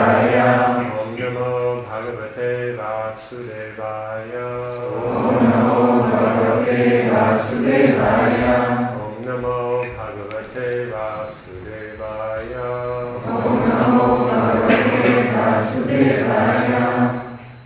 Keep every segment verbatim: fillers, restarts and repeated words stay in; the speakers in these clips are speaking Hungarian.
Om Namo Bhagavate Vasudevaya. Om Namo Bhagavate Vasudevaya. Om Namo Bhagavate Vasudevaya. Om Namo Bhagavate Vasudevaya.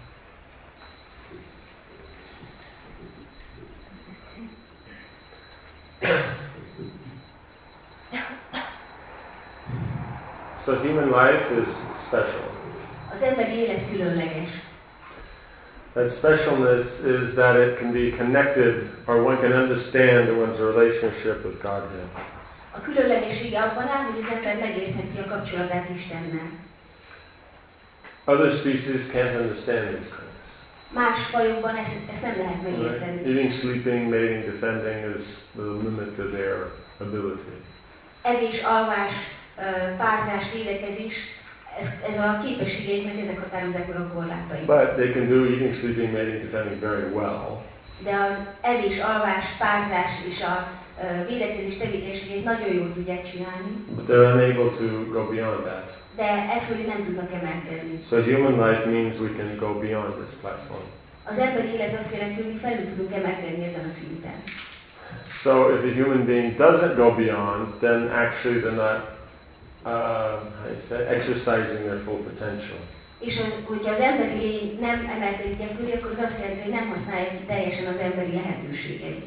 So human life is special. Az emberi élet különleges. That specialness is that it can be connected, or one can understand one's relationship with Godhead. A különlegessége abban áll, hogy az ember megértheti a kapcsolatát Istennel. Other species can't understand these things. Más fajokban ezt, ezt nem lehet megérteni. Right? Eating, sleeping, mating, defending is the limit to their ability. Evés, alvás, párzás, védekezés, ez, ez a képességeiknek ezek határozzák meg a korlátait. But they can do eating, sleeping, mating, defending very well. De az evés, alvás, párzás és a uh, védekezés tevékenységét nagyon jól tudják csinálni. But they're unable to go beyond that. De e fölé nem tudnak emelkedni. So human life means we can go beyond this platform. Az emberi élet azt jelenti, hogy mi felül tudunk emelkedni ezen a szinten. So if a human being doesn't go beyond, then actually they're not uh, how do you say, exercising their full potential. És az, hogyha az emberi lény nem emelkedik el fölé, akkor az azt jelenti, hogy nem használja ki teljesen az emberi lehetőségeit.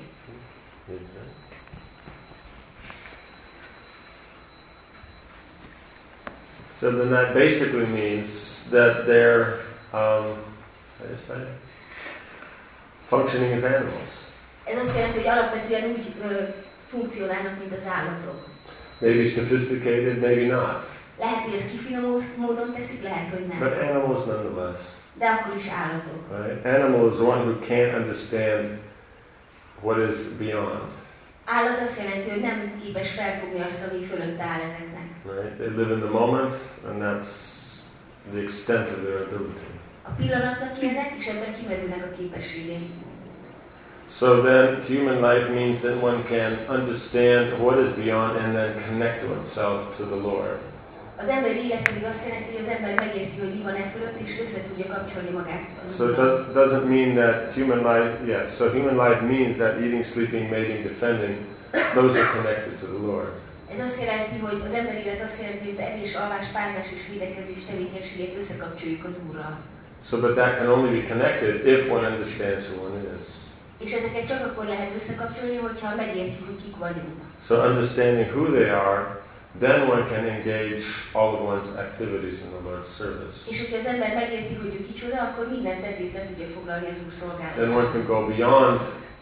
So then that basically means that they're um, how do you say, functioning as animals. Ez azt jelenti, hogy alapvetően úgy ö, funkcionálnak, mint az állatok. Maybe sophisticated, maybe not. Lehet, hogy ezt kifinomult módon teszik, lehet, hogy nem. But animals nonetheless. De akkor is állatok. Right? Animal is one who can't understand what is beyond. Állat azt jelenti, hogy nem képes felfogni azt, ami fölött áll ezeknek. Right? They live in the moment, and that's the extent of their ability. A pillanatnak élnek, és ebben kimerülnek a képességeik. So then, human life means that one can understand what is beyond and then connect oneself to the Lord. Az emberi élet pedig azt jelenti, hogy az ember megérti, hogy mi van e fölött, és össze tudja kapcsolni magát. So it does, doesn't mean that human life, yeah, so human life means that eating, sleeping, mating, defending, those are connected to the Lord. Ez azt jelenti, hogy az emberi élet azt jelenti, hogy az evés, alvás, párzás és védekezés tevékenységét összekapcsoljuk az Úrral. So but that can only be connected if one understands who one is. És ezeket csak akkor lehet összekapcsolni, hogyha megértjük, hogy kik vagyunk. So understanding who they are, then one can engage all of one's activities in the Lord's service. És hogyha az ember megérti, hogy ő kicsoda, akkor minden tettét le tudja foglalni az Úr Then szolgálatában. one can go beyond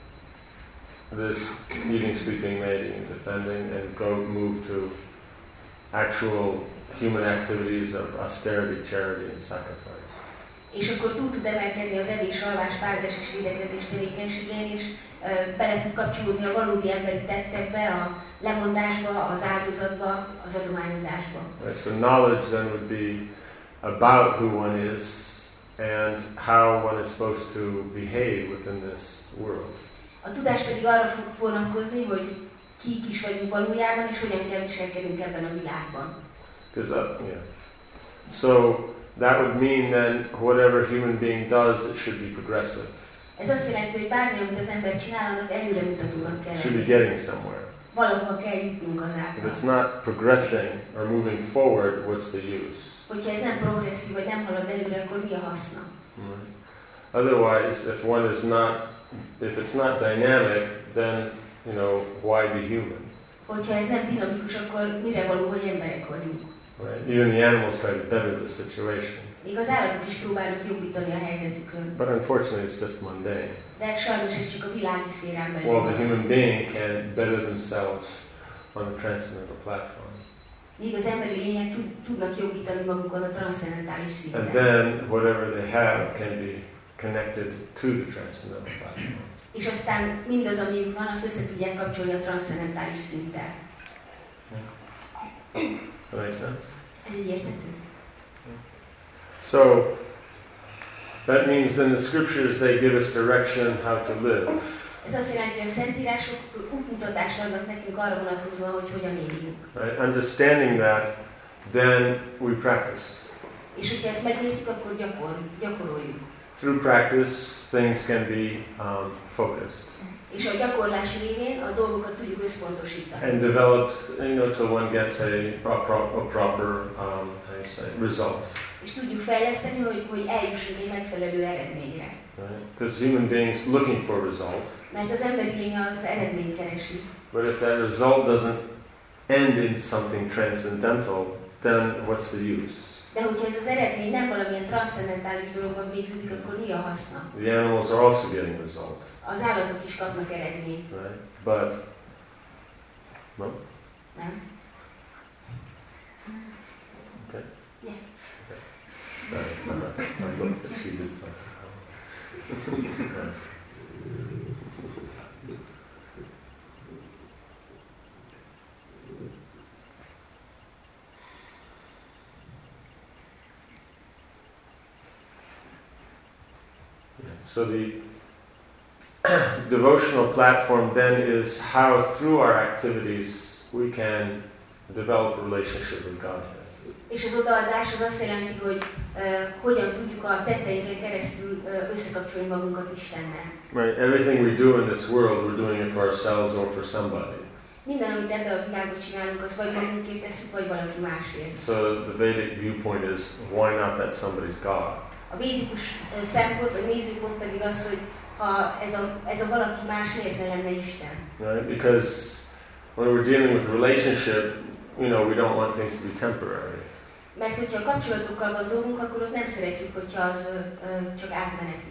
this eating, sleeping, mating, and defending, and go move to actual human activities of austerity, charity, and sacrifice. És akkor túl tud emelkedni az evés, alvás, párzás és védekezés tevékenységén, és uh, bele tud kapcsolódni a valódi emberi tettekbe, a lemondásba, az áldozatba, az adományozásba. Right, so knowledge then would be about who one is and how one is supposed to behave within this world. A tudás pedig arra fog vonatkozni, hogy kik is vagyunk valójában, és hogyan kell viselkednünk ebben a világban. Because uh, yeah. So that would mean then whatever human being does, it should be progressive. Ez azt jelenti, hogy bármi, amit az ember csinál, annak előremutatónak kell It should be lenni. getting somewhere. Valahova kell jutnunk If azáltal. it's not progressing or moving forward, what's the use? Hogyha ez nem progresszív, vagy nem halad előre, akkor mi a haszna? Right. Otherwise, if one is not, if it's not dynamic, then you know why be human? Hogyha ez nem dinamikus, akkor mire való, hogy emberek vagyunk? Right? Even the animals try to better the situation, Még az állatok is próbálnak jobbítani a helyzetükön. but unfortunately, it's just mundane. De sajnos ez csak a világi szférán belül Well, the van. human being can better themselves on the transcendental platform, Míg az emberi lények tud, tudnak jobbítani magukon a transzcendentális and szinten. then whatever they have can be connected to the transcendental platform. És aztán mindaz, amiük van, azt össze tudják kapcsolni a transzcendentális szinttel. Does that make sense? Ez így érthető. So that means in the scriptures they give us direction how to live. Ez azt jelenti, hogy a Szentírások útmutatást adnak nekünk arra vonatkozóan, hogy hogyan éljünk. Right? Understanding that, then we practice. És hogyha ezt megértjük, akkor gyakor, gyakoroljuk. Through practice, things can be um, focused. És a gyakorlás révén a dolgokat tudjuk összpontosítani. And developed, you know, till one gets a, a, pro- a proper, um, how you say, result. És tudjuk fejleszteni, hogy, hogy eljussunk egy megfelelő eredményre. Right? Because human beings looking for result. Mert az emberi lény az eredményt keresi. But if that result doesn't end in something transcendental, then what's the use? De hogyha ez az eredmény nem valamilyen transzcendentális dologban végződik, akkor mi a haszna? The animals are also getting result, Az állatok is kapnak eredményt, right? But no, nem? okay. Yeah. Okay. That's not. I looked that she did something. Okay. So the devotional platform then is how through our activities we can develop a relationship with Godhead. És az odaadás az azt jelenti, hogy uh, hogyan tudjuk a tetteinken keresztül uh, összekapcsolni magunkat Istennel. Right. Everything we do in this world, we're doing it for ourselves or for somebody. Minden, amit ebben a világban csinálunk, az vagy magunkért tesszük, vagy valaki másért. So the Vedic viewpoint is, why not that somebody's God? A védikus uh, szempont, vagy nézőpont pedig az, hogy ha ez a, ez a valaki más, miért ne lenne Isten? Right? Because when we're dealing with relationship, you know, we don't want things to be temporary. Mert hogyha a kapcsolatokkal van dolgunk, akkor ott nem szeretjük, hogyha az ö, ö, csak átmeneti.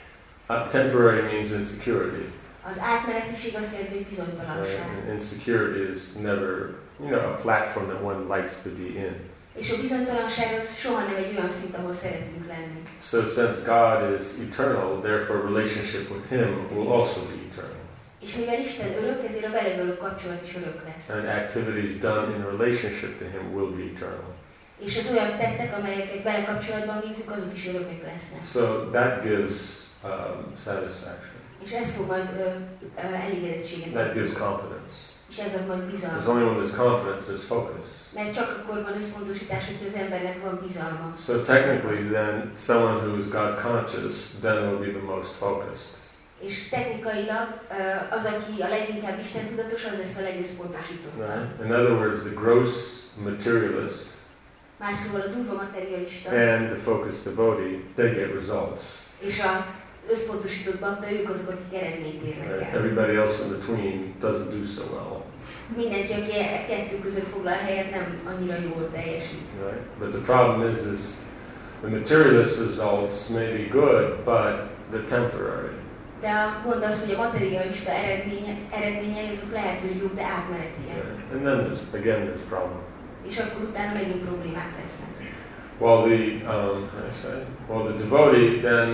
Uh, temporary means insecurity. Az átmenetiség azt jelenti, hogy bizonytalanság. Right? And insecurity is never, you know, a platform that one likes to be in. És a bizonytalanság az soha nem egy olyan szint, ahol szeretünk lenni. So since God is eternal, therefore relationship with Him will also be eternal. És mivel Isten örök, ezért a vele való kapcsolat is örök lesz. And activities done in relationship to Him will be eternal. És az olyan tettek, amelyeket vele kapcsolatban végzünk, azok is örökek lesznek. So that gives um, satisfaction. És ez fog majd ö, ö, elégedettséget That adni. gives confidence. És ez ad majd Because bizalmat. only when there's confidence, there's focus. Mert csak akkor van összpontosítás, hogyha az embernek van bizalma. So technically then, someone who is God conscious then will be the most focused. És technikailag ö, az, aki a leginkább Isten tudatos, az lesz a legösszpontosítottabb. Right? In other words, the gross materialist Más szóval a durva materialista and the focused devotee, they get results. és a összpontosított bakta, ők azok, akik eredményt érnek Right? el. Everybody else in between doesn't do so well. Mindenki, aki e kettő között foglal helyet, nem annyira jól teljesít. Right? But the problem is, is the materialist results may be good, but they're temporary. De a gond az, hogy a materialista eredménye, eredményei azok lehet, hogy jobb, de átmenetiek. Right? And then there's, again, there's problem. És akkor utána megint problémák lesznek. While the, um, how do I say? While the devotee then,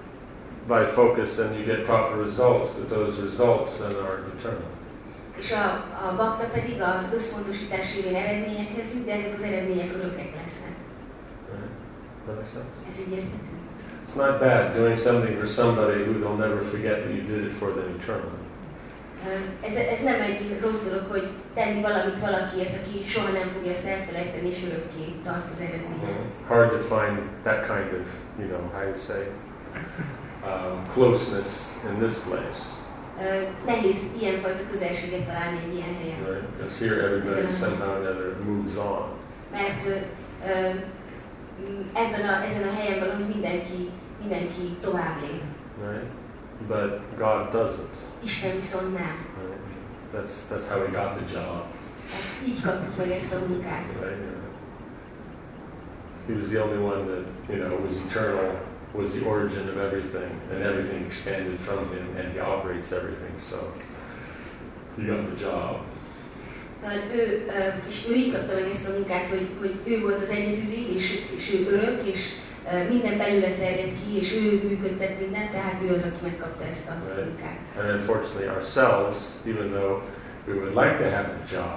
by focus, then you get proper results, but those results then are eternal. És a, a bakta pedig az összpontosítás révén eredményekhez jut, de ezek az eredmények örökek lesznek. Right? That makes sense? Ez így érthető. It's not bad doing something for somebody who they'll never forget that you did it for them eternally. Ez, ez nem egy rossz dolog, hogy tenni valamit valakiért, aki soha nem fogja ezt elfelejteni, és örökké tart az eredménye. Hard to find that kind of, you know, how you say, um, closeness in this place. Uh, nehéz ilyenfajta közelséget találni egy ilyen helyen. Right? Because here everybody somehow or another moves on. Mert uh, uh, ebben a, ezen a helyen valahogy mindenki, mindenki tovább lép. Right? But God doesn't. Isten viszont nem. Right? That's that's how he got the job. Hát így kaptuk meg ezt a munkát. Right? He was the only one that, you know, was eternal, was the origin of everything, and everything expanded from him, and he operates everything, so he got the job. Tehát ő, uh, és ő így kapta meg ezt a munkát, hogy, hogy ő volt az egyedüli, és, és ő örök, és uh, minden belőle terjed ki, és ő működtet mindent, tehát ő az, aki megkapta ezt a Right. munkát. And unfortunately ourselves, even though we would like to have the job,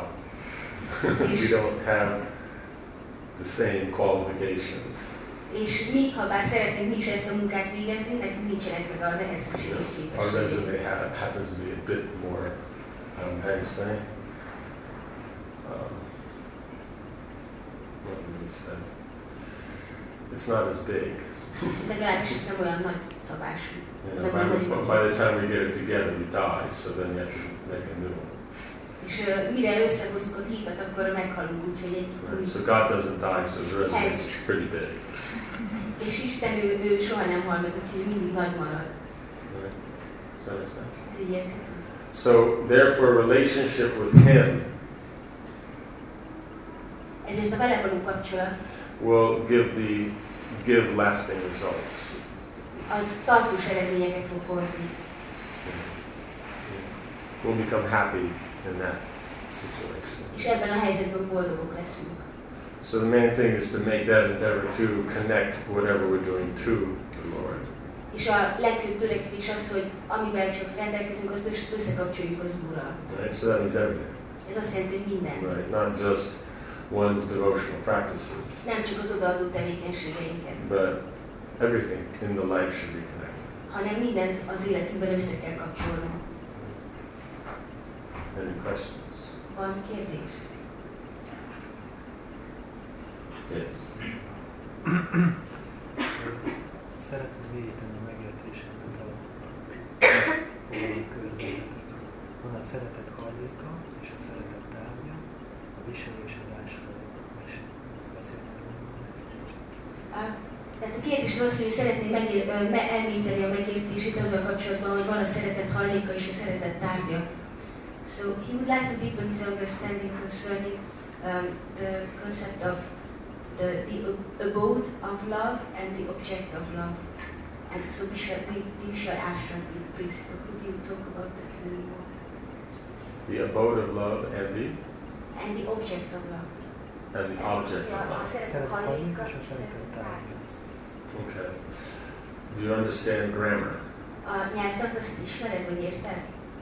we don't have the same qualifications. És mi, ha bár szeretnénk mi is ezt a munkát végezni, nekünk nincsenek meg az ehhez szükséges Our képességek. resume ha- happens to be a bit more, um, how do you say? Um, what do we say? it's not as big. Legalábbis ez nem olyan nagy szabású. You know, by, the, by the time we get it together, we die, so then you have to make a new one. És uh, mire összehozzuk a képet, akkor meghalunk, úgyhogy egy Right. So God doesn't die, so his residence is pretty big. És Isten ő, ő soha nem hal meg, úgyhogy mindig nagy marad. Right. Does that make sense? Ez így érthető. So, therefore, relationship with Him Ezért a vele való kapcsolat will give the give lasting results. az tartós eredményeket fog hozni. We'll become happy in that situation. És ebben a helyzetben boldogok leszünk. So the main thing is to make that endeavor to connect whatever we're doing to the Lord. És a legfőbb törekvés az, hogy amivel csak rendelkezünk, azt összekapcsoljuk az Úrral. Right? So that means everything. Ez azt jelenti, hogy minden. Right? Not just one's devotional practices, Nem csak az odaadó tevékenységeinket, but everything in the life should be connected. hanem mindent az életünkben össze kell kapcsolnunk. Any questions? Van kérdés? Yes. Szeretném védeni a megértésemet a fogalom körülményeket. Van a szeretet hajléka és a szeretet tárgya, a viselésedásról beszélni. Ah, tehát a kérdés az, hogy szeretném megér, me, elmélyíteni a megértését azzal kapcsolatban, hogy van a szeretet hajléka és a szeretet tárgya. So he would like to deepen his understanding concerning um, the concept of the, the abode of love and the object of love. And so Vishwa, the, the Vishwa Ashram, the principle, could you talk about that a little more? The abode of love and the And the object of love. and the object of A love. szeretet hajléka és a és a szeretet tárgya. Okay. Do you understand grammar? A nyelvtant azt ismered, vagy érted?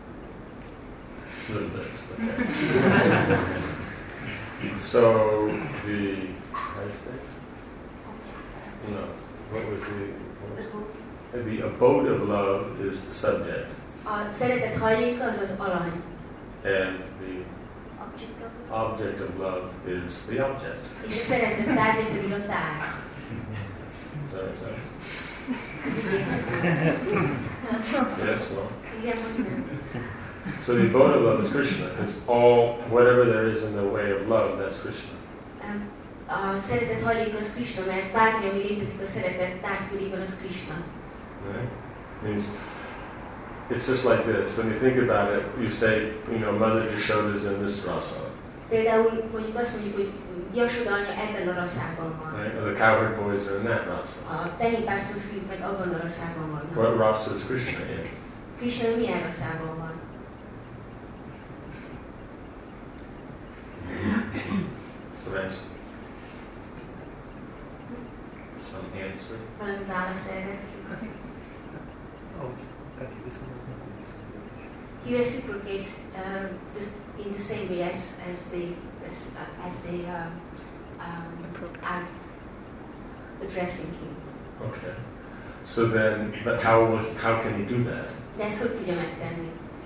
A little bit. Okay. So the how do you say? No. What was the what was the abode of love is the subject, A szeretet hajléka az az alany. and the Object of love. object of love is the object. És a szeretet tárgya pedig a tárgy. Does that make sense? Ez így érthető? Yes. Well. Igen, vagy nem? So the abode of love is Krishna. It's all whatever there is in the way of love. That's Krishna. Um, A szeretet hajléka az Krishna, mert bármi, ami létezik a szeretet tárgykörében, az Krishna. Right? Means it's just like this. When you think about it, you say, you know, Mother Yashoda is in this rasa, Például mondjuk azt mondjuk, hogy Yashoda anya ebben a rasszában van. right? Or the cowherd boys are in that rasa. A tehénpásztor fiúk meg abban a rasszában vannak. What rasa is Krishna in? Krishna milyen rasszában van? Some answer. Some answer. Valami válasz erre? Ahogy felé viszonyoznak, úgy viszonyoznak is. He reciprocates uh, the, in the same way as, as they uh, as they um, um, are addressing him. Okay. So then, but how would how can he do that? De ezt hogy tudja megtenni?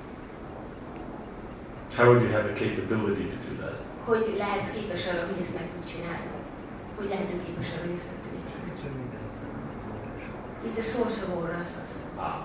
How would you have the capability to do that? Hogy lehetsz képes arra, hogy ezt meg tud csinálni? Hogy lehetünk képes arra, hogy ezt meg tudjuk csinálni? És ő minden aztán He's the source of all rasas. Ah.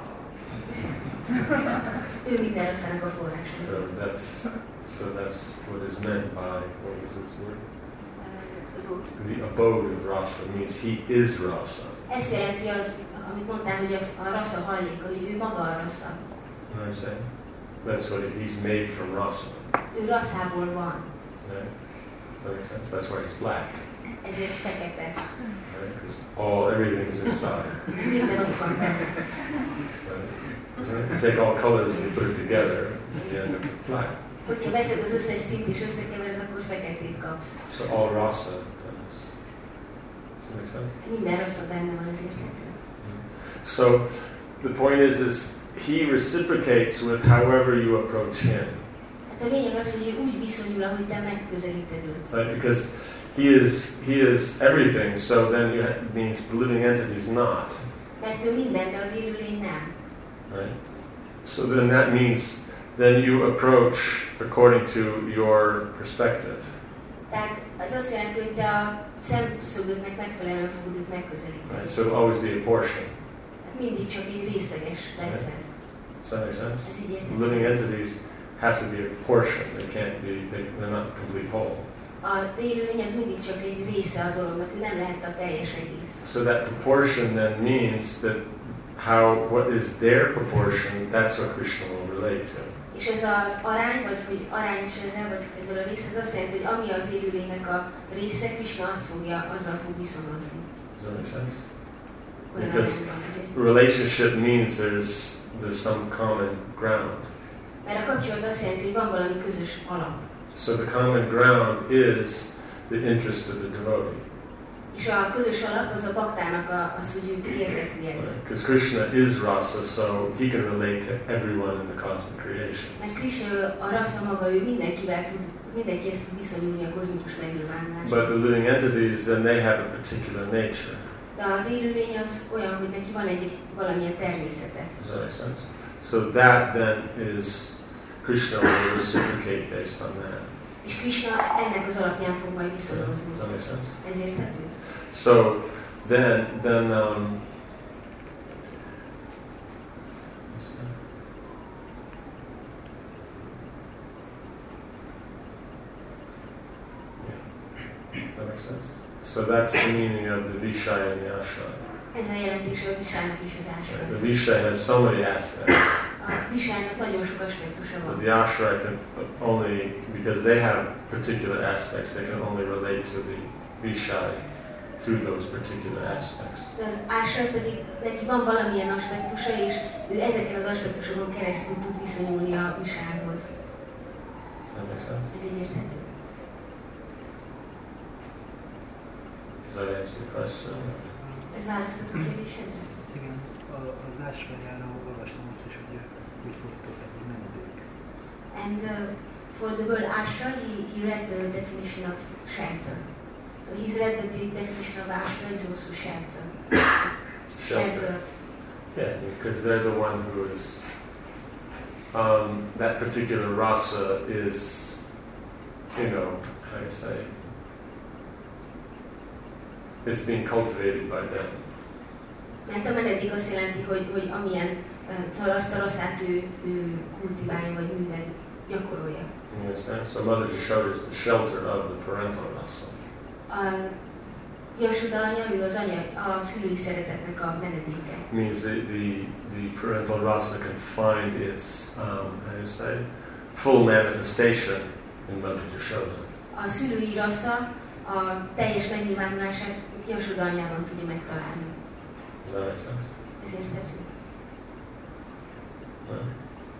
Ő minden raszának a forrása. So that's so that's what is meant by what is this word? Uh, The abode of rasa means he is rasa. Ez jelenti az, amit mondtál, hogy az, a rasza hajléka, hogy ő maga a rasza. You know what I'm saying? That's what it, he's made from rasa. Ő raszából van. Right? Does that make sense? That's why he's black. Ezért fekete. Right? Because all everything's inside. Minden ott van benne. So, you take all colors and you put it together, and you end up with black. Hogyha veszed az összes szint és összekevered, akkor feketét kapsz. So all rasa does. Does that make sense? Minden rasza benne van, ez érthető. So the point is, is he reciprocates with however you approach him. Hát a lényeg az, hogy ő úgy viszonyul, ahogy te megközelíted őt. Right? Because he is he is everything. So then you ha- means the living entity is not. Mert ő minden, de az élőlény nem. Right? So then that means then you approach according to your perspective. Tehát az azt jelenti, hogy te a szemszögöknek megfelelően fogod őt megközelíteni. Right? So it'll always be a portion. Hát mindig csak egy részleges lesz ez. Does that make sense? Ez így érthető. Living entities have to be a portion. They can't be, they, they're not the complete whole. Az élőlény az mindig csak egy része a dolognak, ő nem lehet a teljes egész. So that proportion then means that how, what is their proportion, that's what Krishna will relate to. És ez az arány, vagy hogy arányos ezzel, vagy ezzel a rész, ez azt jelenti, hogy ami az élőlénynek a része, Krishna azt fogja, azzal fog viszonozni. Does that make sense? Olyan Because arányban ezért. relationship means there's, there's some common ground. Mert a kapcsolat azt jelenti, hogy van valami közös alap. So the common ground is the interest of the devotee. És a közös alap az a baktának a, az, hogy ők érdekli ez. Because Krishna is rasa, so he can relate to everyone in the cosmic creation. Mert Krishna a rassza maga, ő mindenkivel tud, mindenkihez tud viszonyulni a kozmikus megnyilvánulásban. But the living entities, then they have a particular nature. De az élőlény az olyan, hogy neki van egy valamilyen természete. Does that make sense? So that then is, Krishna will reciprocate based on that. És Krishna ennek az alapján fog majd viszonozni. Does that make sense? Ez érthető? So then, then um, that makes sense. So that's the meaning of the Vishaya and the Ashray. Ez a jelentés a visálynak és az The ásrának. Vishaya has so many aspects, A visálynak nagyon sok aspektusa but van. the Ashray can only, because they have particular aspects, they can only relate to the Vishaya through those particular aspects. De az ásra pedig neki van valamilyen aspektusa, és ő ezeken az aspektusokon keresztül tud viszonyulni a visályhoz. That makes sense? Ez így érthető. Does that answer your question? Ez választott a kérdésedre? Igen, a, az ásványára olvastam azt is, hogy úgy fordított egy menedék. And uh, for the word ashra, he, he read the definition of shelter. So he's read that the definition of ashra is also shelter. Shelter. Yeah, because they're the one who is, um, that particular rasa is, you know, how do you say, it's being cultivated by them. Mert a menedék azt jelenti, hogy, hogy amilyen uh, azt a rasszát ő, ő kultiválja, vagy művel gyakorolja. You understand? So Mother Yashoda is the shelter of the parental rasa. A Yashoda anya, ő az anya, a szülői szeretetnek a menedéke. Means the, the, the parental rasa can find its, um, how do you say, full manifestation in Mother Yashoda. A szülői rassza a teljes megnyilvánulását Yashoda anyában tudja megtalálni. Does that make sense? Ez érthető. Right.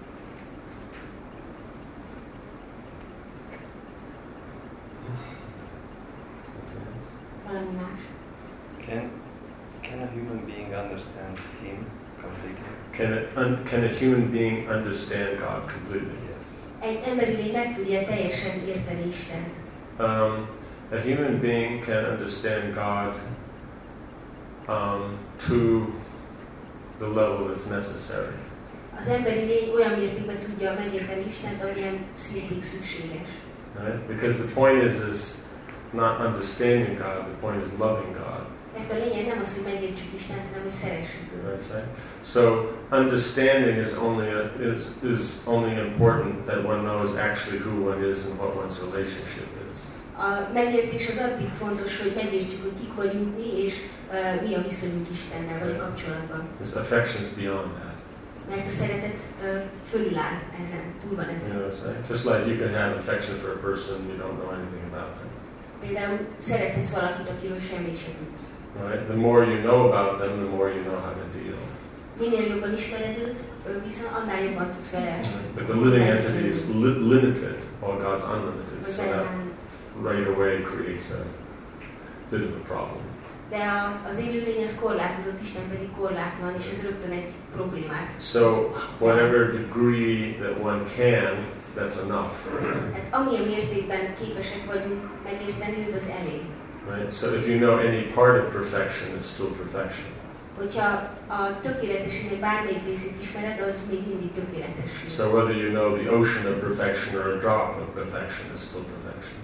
Valami más. Can can a human being understand him completely? Can, it, un, can a human being understand God completely? Egy emberi lény meg tudja teljesen érteni Istent. Um, a human being can understand God um, to the level that's necessary. Az emberi lény olyan mértékben tudja megérteni Istent, amilyen szintig szükséges. Right? Because the point is, is not understanding God, the point is loving God. Mert a lényeg nem az, hogy megértsük Istent, hanem hogy szeressük őt. Right? Say? So understanding is only a, is is only important that one knows actually who one is and what one's relationship is. A megértés az addig fontos, hogy megértsük, hogy kik vagyunk mi, és uh, mi a viszonyunk Istennel, vagy a kapcsolatban. His affection's beyond that. Mert a szeretet uh, fölül áll ezen, túl van You ezen. know what I'm saying? Just like you can have affection for a person you don't know anything about them. Például szerethetsz valakit, akiről semmit se tudsz. Right? The more you know about them, the more you know how to deal. Minél jobban ismered őt, ő viszont annál jobban tudsz vele. But the living entity is li- limited, while God's unlimited. Vagy So that beleállni. right away creates a bit of a problem. De a, az élőlény az korlátozott, Isten pedig korlátlan, és ez rögtön egy problémát. So whatever degree that one can, that's enough. Hát amilyen mértékben képesek vagyunk megérteni őt, az elég. Right? So if you know any part of perfection, it's still perfection. Hogyha a tökéletességnek bármelyik részét ismered, az még mindig tökéletesség. So whether you know the ocean of perfection or a drop of perfection is still perfection.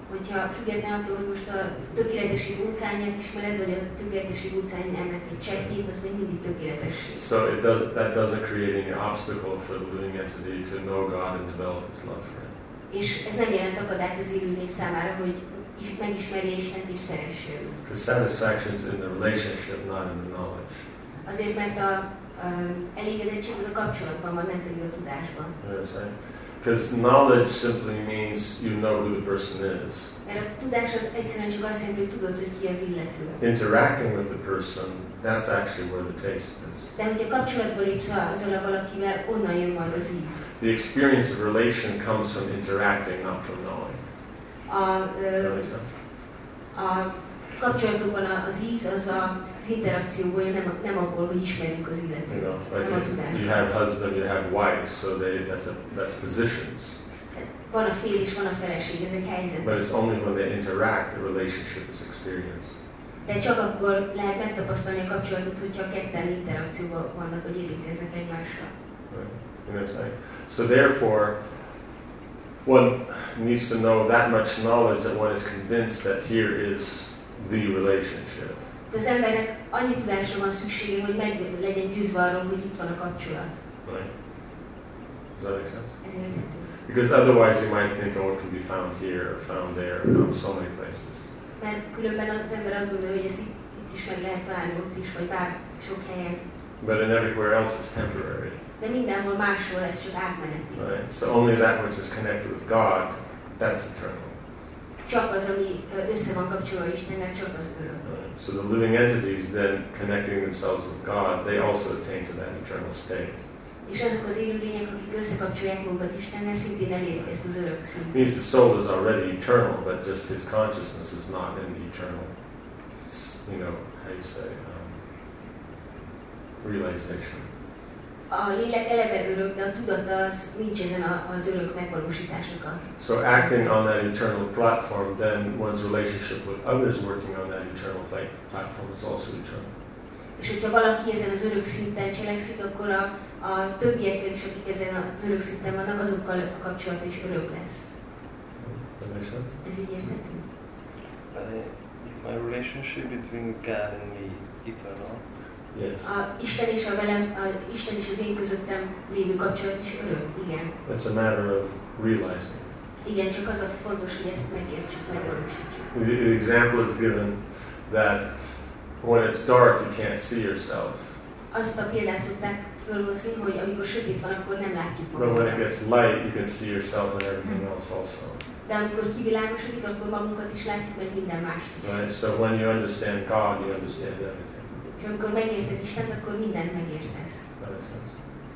hogyha független attól, hogy most a tökéletesség óceánját ismered, vagy a tökéletesség óceánjának egy cseppjét, az még mindig tökéletesség. So it does, that doesn't create any obstacle for the living entity to know God and develop His love for Him. És ez nem jelent akadályt az élőlény számára, hogy is megismerje Istent és szeresse őt. Because satisfaction is in the relationship, not in the knowledge. Azért, mert a, a elégedettség az a kapcsolatban van, nem pedig a tudásban. You know what I'm saying? Because knowledge simply means you know who the person is. Mert a tudás az egyszerűen csak azt jelenti, hogy tudod, hogy ki az illető. Interacting with the person, that's actually where the taste is. De hogyha kapcsolatba lépsz azzal a valakivel, onnan jön majd az íz. The experience of relation comes from interacting, not from knowing. A, Does that ö, make sense? a kapcsolatokban az íz az a, az interakcióból jön, nem, nem abból, hogy ismerjük az You illetőt. know, like Nem a tudás. you have husband, you have wife, so they that's a, that's positions. Van a fél és van a feleség, ez egy helyzet. But it's only when they interact the relationship is experienced. De csak akkor lehet megtapasztalni a kapcsolatot, hogyha ketten interakcióban vannak, vagy érintkeznek egymásra. Right? You know what I'm saying? So therefore, one needs to know that much knowledge that one is convinced that here is the relationship. De az embernek annyi tudásra van szüksége, hogy meg legyen győzve arról, hogy itt van a kapcsolat. Right? Does that make sense? Ez érthető. Because otherwise you might think, oh, it can be found here, or found there, or found so many places. Mert különben az ember azt gondolja, hogy ezt itt, itt is meg lehet találni, ott is, vagy bár sok helyen. But in everywhere else it's temporary. De mindenhol máshol ez csak átmeneti. Right? So only that which is connected with God, that's eternal. Csak az, ami össze van kapcsolva Istennel, csak az örök. Right? So the living entities then connecting themselves with God, they also attain to that eternal state. És azok az élőlények, akik összekapcsolják magukat Istennel, szintén elérik ezt az örök szintet. Means the soul is already eternal, but just his consciousness is not in the eternal, you know, how you say, um, realization. A lélek eleve örök, de a tudata az nincs ezen a, az örök megvalósításnak a... So acting on that eternal platform, then one's relationship with others working on that eternal pla- platform is also eternal. És hogyha valaki ezen az örök szinten cselekszik, akkor a, a többiekkel is, akik ezen az örök szinten vannak, azokkal a kapcsolat is örök lesz. That makes sense? Ez így érthető? Uh, is my relationship between God and me eternal? Yes. A Isten és a velem, a Isten és az én közöttem lévő kapcsolat is örök, igen. It's a matter of realizing. Igen, csak az a fontos, hogy ezt megértsük, megvalósítsuk. The, the example is given that when it's dark, you can't see yourself. Azt a példát szokták fölhozni, hogy amikor sötét van, akkor nem látjuk But when it magunkat. gets light, you can see yourself and everything else also. De amikor kivilágosodik, akkor magunkat is látjuk, meg minden mást is. Right? So when you understand God, you understand everything. És amikor megérted Istent, akkor mindent megértesz. That makes sense.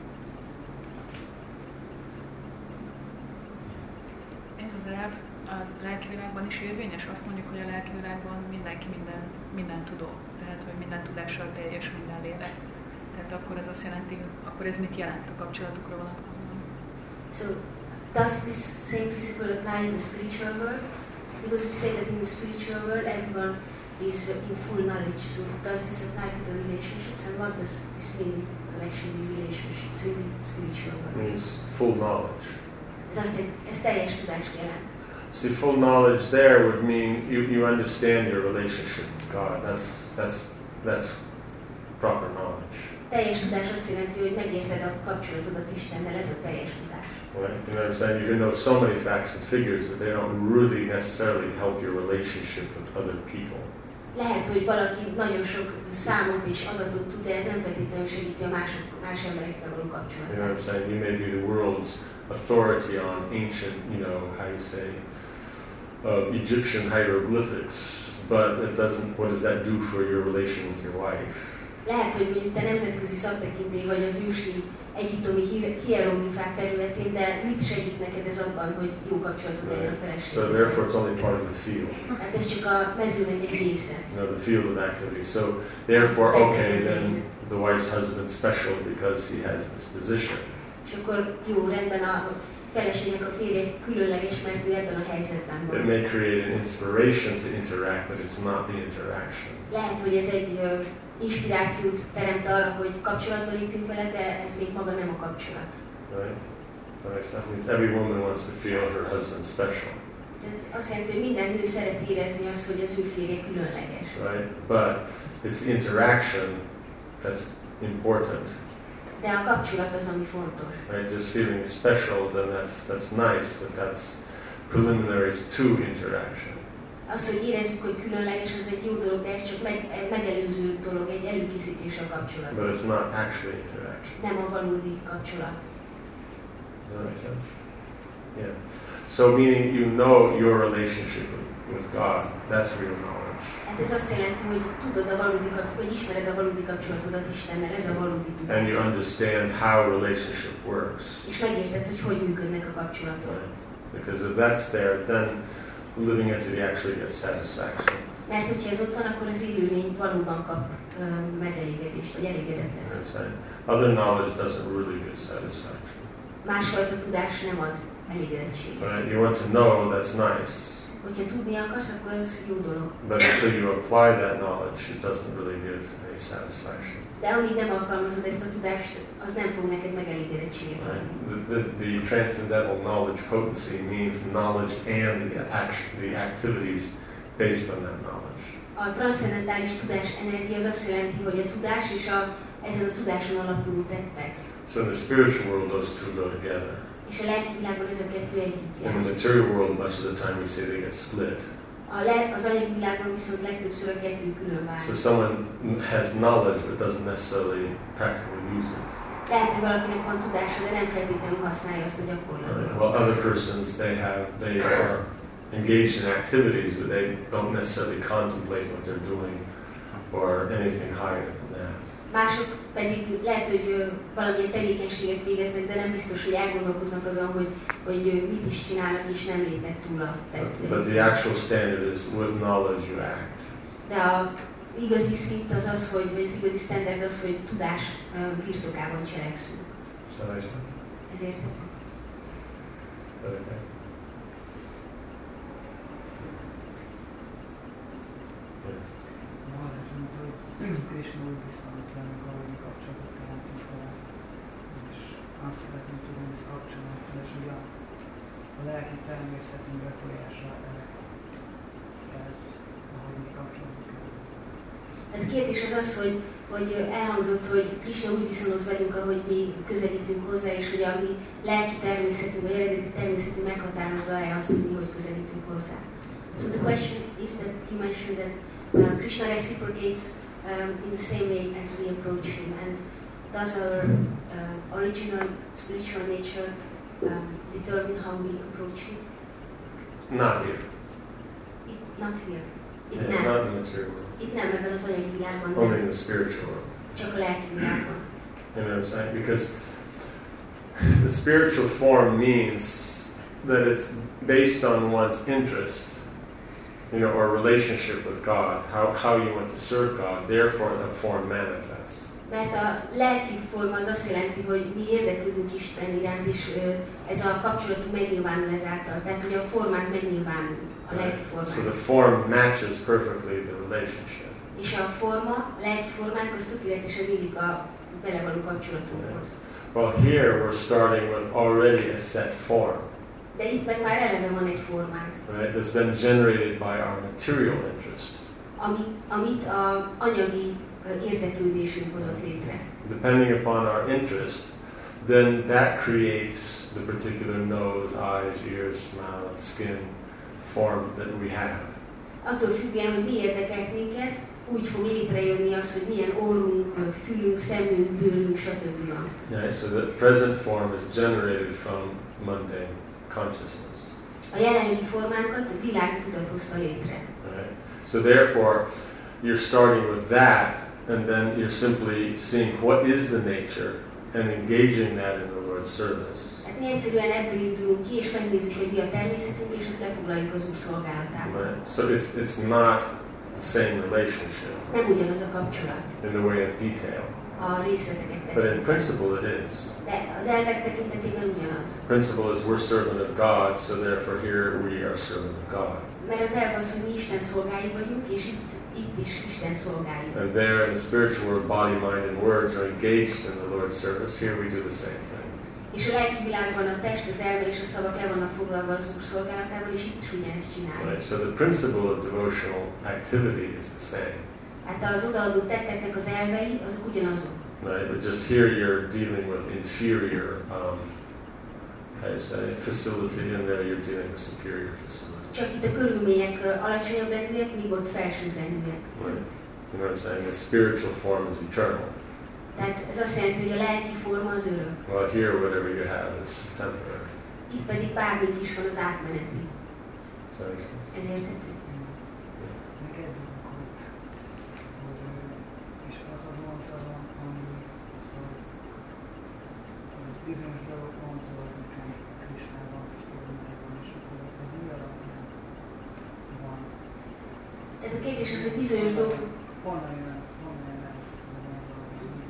Ez az elv a lelkivilágban is érvényes? Azt mondjuk, hogy a lelkivilágban mindenki minden, minden tudó. Tehát, hogy minden tudással teljes minden lélek. Tehát akkor ez azt jelenti, akkor ez mit jelent a kapcsolatokra vonatkozóan? So, does this same principle apply in the spiritual world? Because we say that in the spiritual world everyone is uh, in full knowledge. So does this apply to the relationships? And what does this mean in connection with relationships in the spiritual It world? means full knowledge. Ez azt jelenti, ez teljes tudást jelent. See, full knowledge there would mean you, you understand your relationship with God. That's that's that's proper knowledge. Teljes tudás azt jelenti, hogy megérted a kapcsolatodat Istennel, ez a teljes tudás. Right? You know what I'm saying? You can know so many facts and figures, but they don't really necessarily help your relationship with other people. Lehet, hogy valaki nagyon sok számot és adatot tud, de ez nem feltétlenül segíti a mások, más emberekkel való You know what kapcsolatot. I'm saying? You may be the world's authority on ancient, you know, how you say, uh, Egyptian hieroglyphics, but it doesn't. What does that do for your relation with your wife? Lehet, hogy mondjuk te nemzetközi szaktekintély vagy az ősi egyiptomi hier- hieroglifák területén, de mit segít neked ez abban, hogy jó kapcsolatod legyen a Right. So feleségedkel? therefore, it's only part of the field. Hát ez csak a mezőnek egy része. You know, the field of activity. So therefore, okay, then the wife's husband's special because he has this position. És akkor jó, rendben a feleségnek a férje különleges, mert ő ebben a helyzetben It van. may create an inspiration to interact, but it's not the interaction. Lehet, hogy ez egy ö, inspirációt teremt arra, hogy kapcsolatba lépjünk vele, de ez még maga nem a kapcsolat. Right? That makes sense. Means every woman wants to feel her husband special. Ez azt jelenti, hogy minden nő szeret érezni azt, hogy az ő férje különleges. right? But it's the interaction that's important, De a kapcsolat az, ami fontos. right? Just feeling special, then that's that's nice, but that's preliminaries to interaction. Az, hogy érezzük, hogy különleges, az egy jó dolog, de ez csak meg, egy megelőző dolog, egy előkészítés a kapcsolat. But it's not actually interaction. Nem a valódi kapcsolat. Does that make sense? Yeah. So meaning you know your relationship with God. That's real knowledge. Hát ez azt jelenti, hogy tudod a valódi kapcsolat, hogy ismered a valódi kapcsolatodat Istennel, ez a valódi tudás. And you understand how relationship works. És megérted, hogy hogy működnek a kapcsolatok. Because if that's there, then living entity actually gets satisfaction. Mert hogyha ez ott van, akkor az élőlény valóban kap uh, megelégedést, vagy elégedett lesz. That's right. Other knowledge doesn't really give satisfaction. Másfajta tudás nem ad elégedettséget. Right? You want to know, that's nice. Hogyha tudni akarsz, akkor ez jó dolog. But until you apply that knowledge, it doesn't really give any satisfaction. De amíg nem alkalmazod ezt a tudást, az nem fog neked megelégedettséget Right? adni. The, the, the transcendental knowledge potency means knowledge and the, act, the activities based on that knowledge. A transzcendentális tudás energia az azt jelenti, hogy a tudás és a, ezen a tudáson alapuló tettek. So in the spiritual world, those two go together. És a lelki világban ez a kettő együtt In jár. the material world, much of the time we say they get split. A le, az anyagi világban viszont legtöbbször a kettő külön So válik. someone has knowledge but doesn't necessarily practically use it. Lehet, hogy valakinek van tudása, de nem feltétlenül használja azt a gyakorlatban. Right? While other persons, they have, they are engaged in activities, but they don't necessarily contemplate what they're doing or anything higher than that. Mások pedig lehet, hogy ö, valamilyen tevékenységet végeznek, de nem biztos, hogy elgondolkoznak azon, hogy, hogy ö, mit is csinálnak, és nem lépnek túl a But, tettőn. but the actual standard is with knowledge you act. De a igazi szint az az, hogy, vagy az igazi standard az, hogy tudás ö, birtokában cselekszünk. So I Ez érthető. okay. Krishna úgy viszont velünk a valódi kapcsolatot teremtünk vele, és azt szeretném tudni, hogy ez kapcsolatban, és hogy a, a lelki természetünk befolyása ez a valódi kapcsolatot. Ez a kérdés az az, hogy, hogy elhangzott, hogy Krishna úgy viszonoz velünk, ahogy mi közelítünk hozzá, és hogy a mi lelki természetünk, vagy eredeti természetünk meghatározza-e azt, hogy mi hogy közelítünk hozzá. So the question is that you mentioned that uh, Krishna reciprocates um, in the same way as we approach him, and does our uh, original spiritual nature um, determine how we approach him? Not here. It, not here. Itt Yeah, nem. not in the material world. Itt nem, ebben az anyagi világban Only in nem. the spiritual world. Csak a lelki világban. You know what I'm saying? Because the spiritual form means that it's based on one's interest, you know, or relationship with God, how, how you want to serve God, therefore the form manifests. Mert a lelki forma az azt jelenti, hogy mi érdeklődünk Isten iránt, és ö, ez a kapcsolatunk megnyilvánul ezáltal. Tehát, hogy a formák megnyilvánul, a lelki So the formák. form matches perfectly the relationship. És a forma, a lelki formánk az tökéletesen illik a vele való kapcsolatunkhoz. Well, here we're starting with already a set form, De itt meg már eleve van egy formánk, right? That's been generated by our material interest. ami, amit az anyagi ö, érdeklődésünk hozott létre. Depending upon our interest, then that creates the particular nose, eyes, ears, mouth, skin form that we have. Attól függően, hogy mi érdekelt minket, úgy fog létrejönni az, hogy milyen orrunk, fülünk, szemünk, bőrünk, stb. van. Yeah, so the present form is generated from mundane consciousness. A jelenlegi formánkat a világtudat hozta létre. Right? So therefore, you're starting with that, and then you're simply seeing what is the nature and engaging that in the Lord's service. Hát mi egyszerűen ebből indulunk ki, és megnézzük, hogy mi a természetünk, és azt lefoglaljuk az Úr szolgálatába. Right? So it's it's not the same relationship Nem ugyanaz a kapcsolat in the way of detail, a részleteket but in tekintve. principle it is. De az elvek tekintetében ugyanaz. Principle is we're servant of God, so therefore here we are servant of God. Mert az elv az, hogy mi Isten szolgái vagyunk, és itt, itt is Isten szolgái. And there in the spiritual world, body, mind, and words are engaged in the Lord's service. Here we do the same thing. És a lelki világban a test, az elme és a szavak le vannak foglalva az Úr szolgálatával, és itt is ugyanezt csináljuk. Right? So the principle of devotional activity is the same. Hát az odaadó tetteknek az elvei, azok ugyanazok. Right? But just here you're dealing with inferior, um, how do you say, facility, and there you're dealing with superior facility. Csak itt a körülmények ö, alacsonyabb rendűek, míg ott felsőbb rendűek. Right? You know what I'm saying? The spiritual form is eternal. Tehát ez azt jelenti, hogy a lelki forma az örök. Well, here whatever you have is temporary. Itt pedig bármink is van az átmeneti. So it's, Ez érthető. Neked, hogy, hogy és az a vonzalom, ami szóval, hogy bizonyos dolgok vonzolnak nekem Krisnában, formájában, és akkor az mi alapján van. Tehát a kérdés az, hogy bizonyos dolgok, Honnan jön, honnan jön el a vonzalom?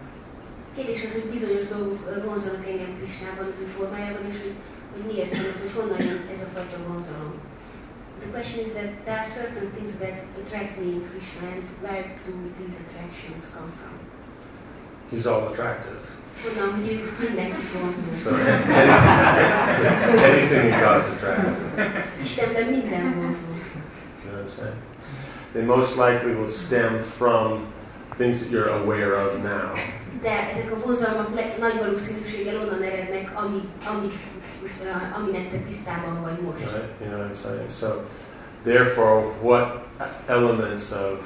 kérdés az, hogy bizonyos dolgok ö, vonzanak engem Krisnában, az ő formájában, és hogy, hogy miért van ez, hogy honnan jön ez a fajta vonzalom. The question is that there are certain things that attract me in Krishna, and where do these attractions come from? he's all attractive. Honnan, hogy ők mindenkit vonzó. So any, anything in God's attractive. Istenben minden vonzó. You know what I'm saying? They most likely will stem from things that you're aware of now. De ezek a vonzalmak le- nagy valószínűséggel onnan erednek, ami, ami, uh, aminek te tisztában vagy most. Right? You know what I'm saying? So, therefore, what elements of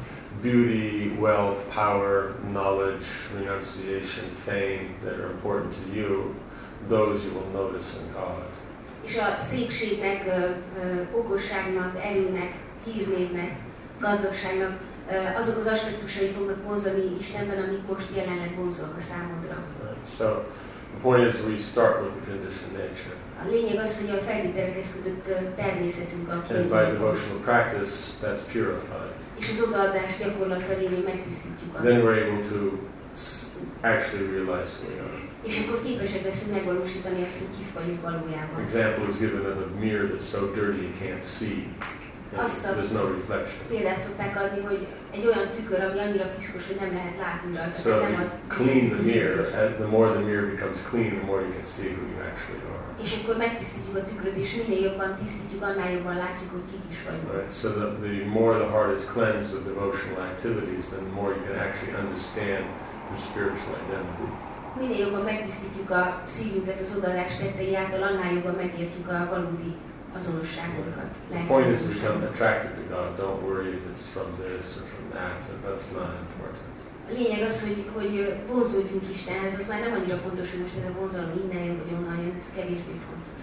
beauty, wealth, power, knowledge, renunciation, fame that are important to you, those you will notice in God. És a szépségnek, ö, ö, okosságnak, erőnek, hírnévnek, gazdagságnak ö, azok az aspektusai fognak vonzani Istenben, amik most jelenleg vonzóak a számodra. Right? So, the point is we start with the conditioned nature. A lényeg az, hogy a feltételekhez kötött ö, természetünk a And by kiinduló. devotional practice, that's purified. És az odaadás gyakorlattal révén megtisztítjuk azt. Then we're able to s- actually realize who we are. És akkor képesek leszünk megvalósítani azt, hogy kik vagyunk valójában. Example is given of a mirror that's so dirty you can't see. And Awesome. there's no reflection. Példát szokták adni, hogy egy olyan tükör, ami annyira piszkos, hogy nem lehet látni rajta. So tehát if nem you ad clean the viszont- mirror, and the more the mirror becomes clean, the more you can see who you actually are. És akkor megtisztítjuk a tükröt, és minél jobban tisztítjuk, annál jobban látjuk, hogy kik is vagyunk. Right? So the, the more the heart is cleansed of devotional activities, then the more you can actually understand your spiritual identity. Minél jobban megtisztítjuk a szívünket az odaadás tettei által, annál jobban megértjük a valódi azonosságunkat. The point is to become attracted to God. Don't worry if it's from this or from that. That's not important. A lényeg az, hogy, hogy vonzódjunk Istenhez, az már nem annyira fontos, hogy most ez a vonzalom innen jön, vagy onnan jön, ez kevésbé fontos.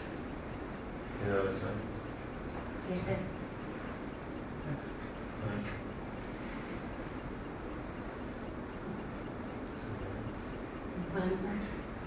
You know what I'm saying? Érted? Right. Valami más?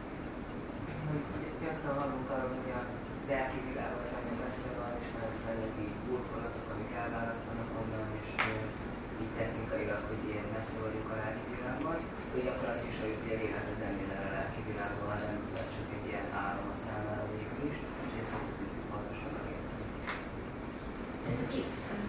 Gyakran hallunk arról, hogy a lelki világot nagyon messze van, és már az anyagi burkolatok, amik elválasztanak onnan, és uh, így technikailag, hogy ilyen messze vagyunk a lelki világban. Ugyanakkor az is, hogy ugye élet az nem minden a lelki világban, hanem ez csak egy ilyen álom a számára végül is, és ezt szoktuk így pontosan megérteni. That's okay.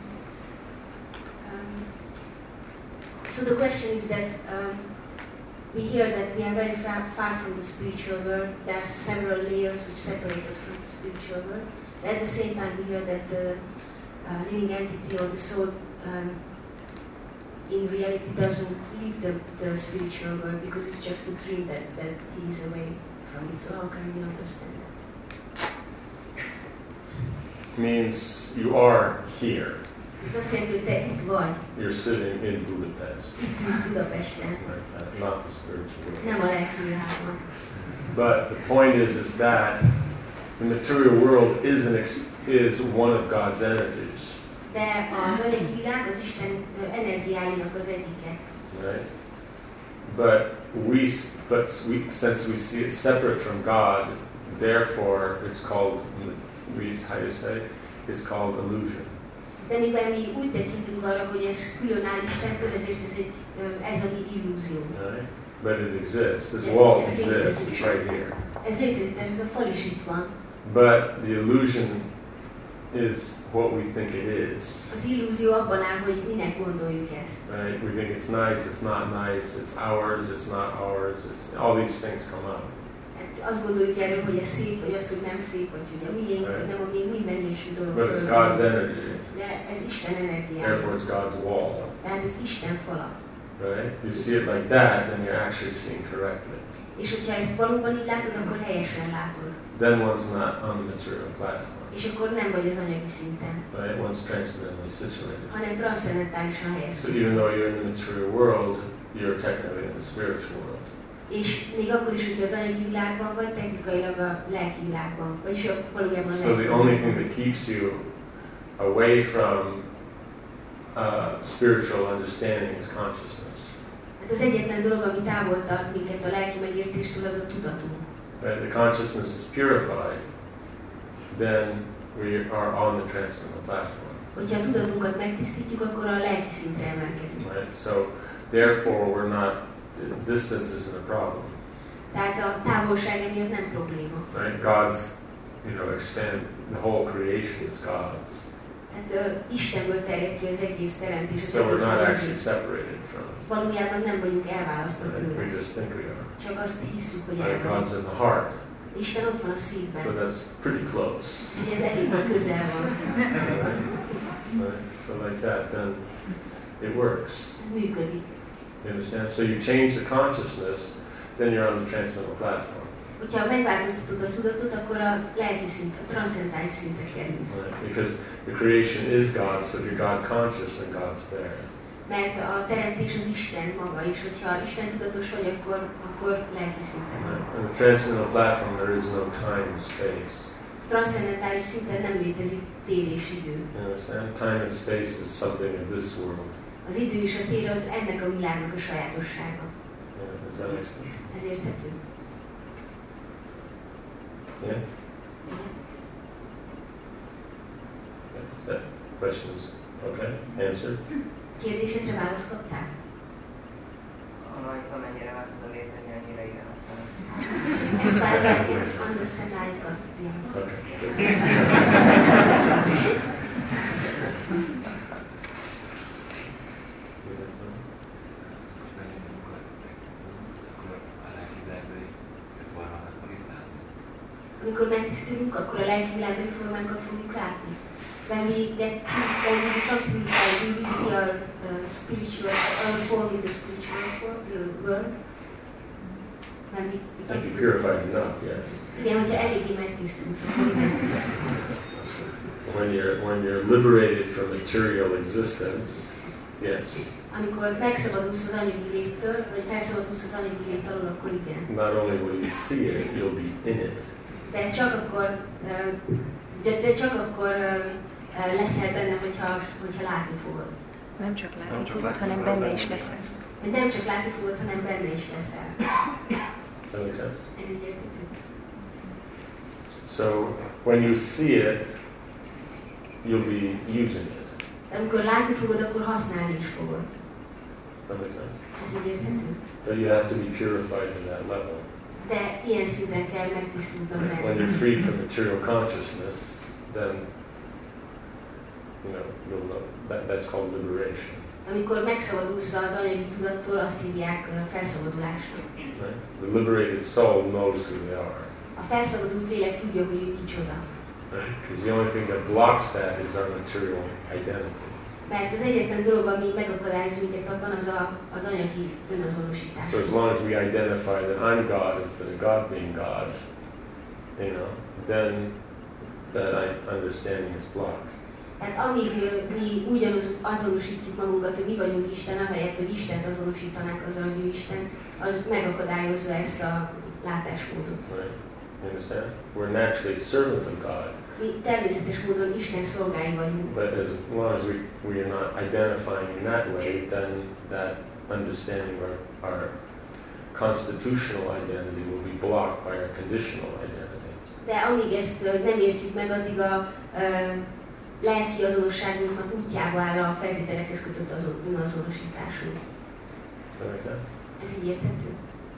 Um, so the question is that um, we hear that we are very far, far from the spiritual world. There are several layers which separate us from the spiritual world. But at the same time, we hear that the uh, living entity or the soul um, in reality doesn't leave the, the spiritual world because it's just a dream that, that he is away from it. So how can we understand that? Means you are here. Ez azt jelenti, hogy te itt vagy, You're sitting in Budapest. itt ülsz Budapesten, Right? Uh, not the spiritual world. nem a lelki világban. But the point is, is that the material world is an ex- is one of God's energies, De az anyagi világ az Isten ö, energiáinak az egyike. right? But we, s- but we, since we see it separate from God, therefore it's called, we, how do you say, it's called illusion. De mivel mi úgy tekintünk arra, hogy ez külön áll Istentől, ezért ez, egy, ö, ez a mi illúzió. Right? But it exists. This Yeah, wall it's exists. the- It's right here. Ez létezik, tehát ez a fal is itt van. But the illusion is what we think it is. Az illúzió abban áll, hogy minek gondoljuk ezt. Right? We think it's nice. It's not nice. It's ours. It's not ours. It's all these things come up. Hát azt gondoljuk erről, hogy ez szép, vagy az, hogy nem szép, vagy hogy a miénk, vagy nem a miénk, minden ilyesmi dolog. But it's God's energy. De ez Isten energia. Therefore it's God's wall. Tehát ez Isten fala. Right? You see it like that, then you're actually seeing correctly. És hogyha ezt valóban így látod, akkor helyesen látod. Then one's not on the material platform. És akkor nem vagy az anyagi szinten. Right? One's transcendently situated. Hanem transzendentálisan So helyezkedik. even though you're in the material world, you're technically in the spiritual world. És még akkor is, hogyha az anyagi világban vagy, technikailag a lelki világban. Vagyis valójában a So the only thing that keeps you away from uh, spiritual understanding is consciousness. Hát az egyetlen dolog, ami távol tart minket a lelki megértéstől, az a tudatunk. Right? The consciousness is purified, then we are on the transcendental platform. Hogyha a tudatunkat megtisztítjuk, akkor a lelki szintre emelkedünk. Right? So therefore we're not, distance isn't a problem. Tehát a távolság emiatt nem probléma. Right? God's, you know, expand, the whole creation is God's. Tehát uh, Istenből terjed ki az egész teremtés. So we're not actually separated from it. Valójában nem vagyunk elválasztva Right? tőle. We just think we are. Csak azt hiszük, hogy Right? el God's in the heart. Isten ott van a So szívben. that's pretty close. Úgyhogy ez elég közel van. Right? Right? So like that, then it works. Működik. You understand? So you change the consciousness, then you're on the transcendental platform. Hogyha megváltoztatod a tudatot, akkor a lelki szint, a transzendentális szintre kerülsz. Right? Because the creation is God, so if you're God conscious, then God's there. Mert a teremtés az Isten maga, és hogyha Isten tudatos vagy, akkor, akkor lelki szinten van. Right? On the transcendental platform, there is no time and space. A transzcendentális szinten nem létezik tér és idő. You understand? Time and space is something of this world. Az idő és a tér az ennek a világnak a sajátossága. Yeah, does that make sense? Ez érthető. Yeah? Is that questions okay? Answered? Kérdésedre választ kaptál? Amely- Amennyire meg tudom érteni, annyira igen, aztán As far as I can understand, I got the answer. Okay. Amikor megtisztulunk, akkor a lelki világban formánkat fogjuk látni. When we get when we become purified, we will see our uh, spiritual, our form in the spiritual form, the world. When we If become you're purified enough, yes. igen, hogyha eléggé megtisztulsz, akkor igen. When you're when you're liberated from material existence, yes. Amikor megszabadulsz az anyagi léttől, vagy felszabadulsz az anyagi lét alól, akkor igen. Not only will you see it, you'll be in it. De csak akkor, uh, de, de csak akkor uh, uh, leszel benne, hogyha, hogyha látni fogod. Nem csak látni Nem csak fogod, látni hanem fogod, benne benne is is leszel. Hogy nem csak látni fogod, hanem benne is leszel. That makes sense? Ez így érthető. So when you see it, you'll be using it. De amikor látni fogod, akkor használni is fogod. That makes sense? Ez így érthető. But you have to be purified to that level. De ilyen szinten kell megtisztultam When lenni. you're free from material consciousness, then you know you'll know that that's called liberation. Amikor megszabadulsz az anyagi tudattól, azt hívják uh, felszabadulásnak. Right? The liberated soul knows who they are. A felszabadult lélek tudja, hogy ő kicsoda. Right? Because the only thing that blocks that is our material identity. Mert az egyetlen dolog, ami megakadályoz minket abban, az a, az anyagi önazonosítás. So as long as we identify that I'm God instead of God being God, you know, then that I- understanding is blocked. Tehát amíg ö, mi úgy azonos- azonosítjuk magunkat, hogy mi vagyunk Isten, ahelyett, hogy Istent azonosítanánk azzal, hogy ő Isten, az megakadályozza ezt a látásmódot. Right? You understand? We're naturally servants of God, Mi természetes módon Isten szolgái vagyunk. but as long as we, we are not identifying in that way, then that understanding our, our constitutional identity will be blocked by our conditional identity. De amíg ezt ö, nem értjük meg, addig a ö, lelki azonosságunknak útjába áll a feltételekhez kötött azon, önazonosításunk. Does that make sense? Ez így érthető?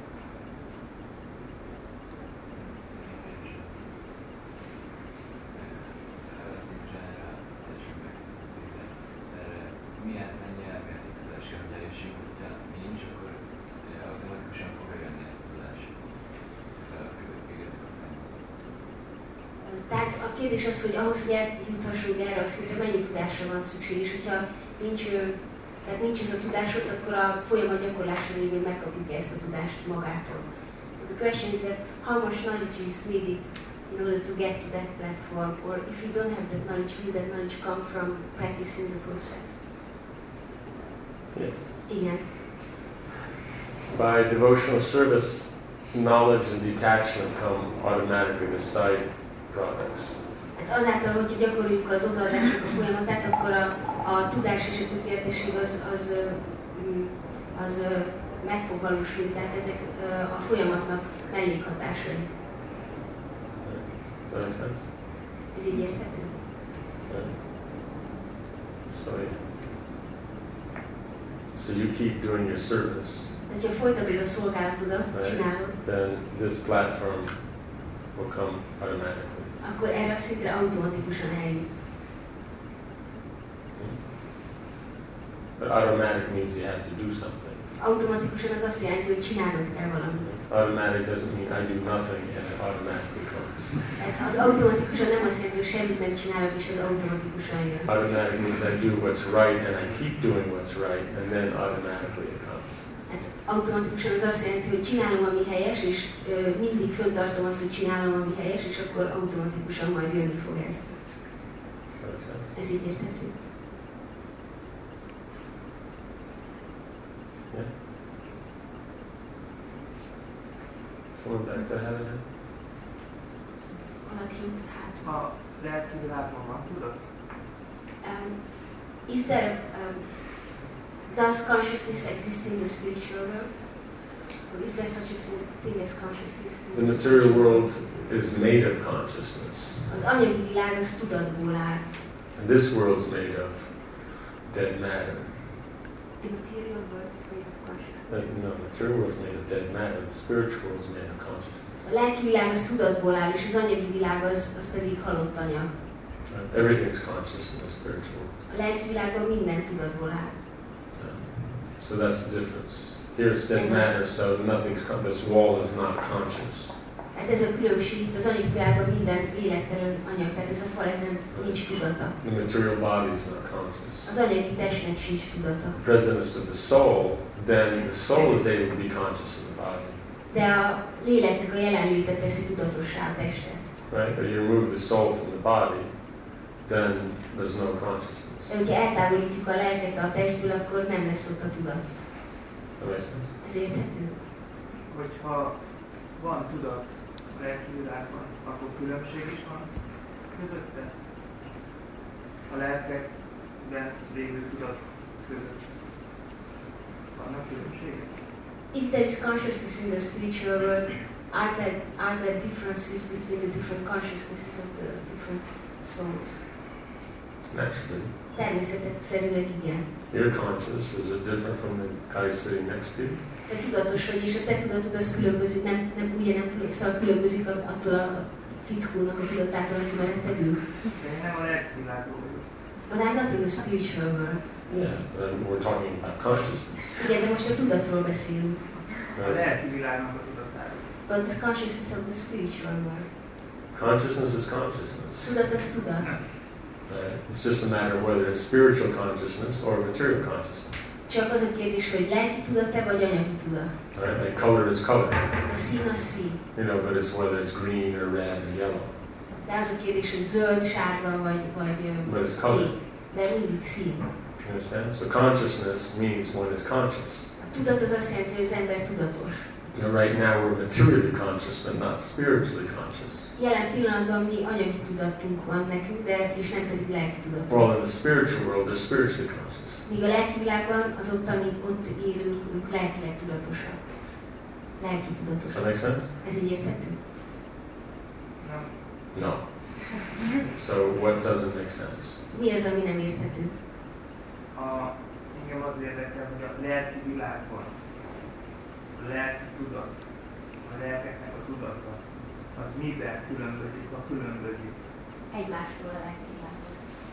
Milyen mennyi elméleti tudási elejéség, hogyha nincs, akkor automatikusan fog jönni a tudás. Tehát a kérdés az, hogy ahhoz, hogy eljuthassunk erre a szintre, mennyi tudásra van szükség, és hogyha nincs, tehát nincs ez a tudásod, akkor a folyamat gyakorlása révén megkapjuk ezt a tudást magától. The question is that how much knowledge is needed in order to get to that platform, or if you don't have that knowledge, will that knowledge come from practicing the process? Yes. Igen. By devotional service, knowledge and detachment come automatically to side products. Hát azáltal, hogyha gyakoroljuk az odaadásnak a folyamatát, akkor a, a tudás és a tökéletesség az, az, az, az meg fog valósulni, tehát ezek a folyamatnak mellékhatásai. Does that make sense? Ez így érthető? Yeah. So, so you keep doing your service. Tehát, hogyha folytatod a szolgálatodat, csinálod, then this platform will come automatically. Akkor erre a szintre automatikusan eljut. But automatic means you have to do something. Automatikusan az azt jelenti, hogy csinálnod kell valamit. Automatic doesn't mean I do nothing and it automatically comes. Tehát az automatikusan nem azt jelenti, hogy semmit nem csinálok, és az automatikusan jön. Automatic means I do what's right and I keep doing what's right and then automatically it comes. Hát automatikusan az azt jelenti, hogy csinálom, ami helyes, és ö, mindig föntartom azt, hogy csinálom, ami helyes, és akkor automatikusan majd jönni fog ez. Ez így érthető. Yeah. Someone back there having it? Valaki ott hát. A lelki világban van tudat? Um, is there, um, does consciousness exist in the spiritual world? Or is there such a thing as consciousness? The material world is made of consciousness. Az anyagi világ az tudatból áll. And this world is made of dead matter. The material world is made of consciousness. Uh, no, the material world is made of dead matter. The spiritual world is made of consciousness. A lelki világ az tudatból áll, és az anyagi világ az, az pedig halott anyag. Right? Everything's conscious in the spiritual world. A lelki világban minden tudatból áll. Um, so that's the difference. Here it's dead matter, so nothing's con- this wall is not conscious. Hát ez a különbség, itt az anyagi világban minden élettelen anyag, tehát ez a fal, ez nem, nincs tudata. The material body is not conscious. Az anyagi testnek sincs tudata. The presence of the soul, then the soul is able to be conscious of the body. De a léleknek a jelenléte teszi tudatossá a testet. Right? But you remove the soul from the body, then there's no consciousness. De hogyha eltávolítjuk a lelket a testből, akkor nem lesz ott a tudat. That makes sense? Ez érthető? Hogyha van tudat a lelki világban, akkor különbség is van közötte? A lelkekben lévő tudat között. Vannak különbségek? If there is consciousness in the spiritual world, are there, are there differences between the different consciousnesses of the different souls? Naturally. Természetszerűleg igen. Your conscious, is it different from the guy sitting next to you? Te tudatos vagy, és a te tudatod az különbözik, nem, nem ugye nem szóval különbözik attól a fickónak a tudatától, aki melletted ül. De én nem a lelki világról vagyok. But I'm not in the spiritual world. Yeah, but we're talking about consciousness. Igen, de most a tudatról beszélünk. A lelki világnak a tudatáról. But the consciousness of the spiritual world. Consciousness is consciousness. Tudat az tudat. Right? It's just a matter of whether it's spiritual consciousness or material consciousness. Csak az a kérdés, hogy lelki tudat-e vagy anyagi tudat. Right? Like color is color. A szín az szín. You know, but it's whether it's green or red or yellow. De az a kérdés, hogy zöld, sárga vagy, vagy But it's color. kék. De mindig szín. You understand? So consciousness means one is conscious. A tudat az azt jelenti, hogy az ember tudatos. You know, right now we're materially conscious, but not spiritually conscious. Jelen pillanatban mi anyagi tudatunk van nekünk, de és nem pedig lelki tudatunk. Well, in the spiritual world, they're spiritually conscious. Míg a lelki világban az ottani, ott élők, ők lelkileg tudatosak. Lelki Does tudatosak. that make sense? Ez így érthető? Nem. No. So what doesn't make sense? Mi az, ami nem érthető? A, engem az érdekel, hogy a lelki világban a lelki tudat, a lelkeknek a tudata, az miben különbözik, ha különbözik. Egymástól a lelki világban.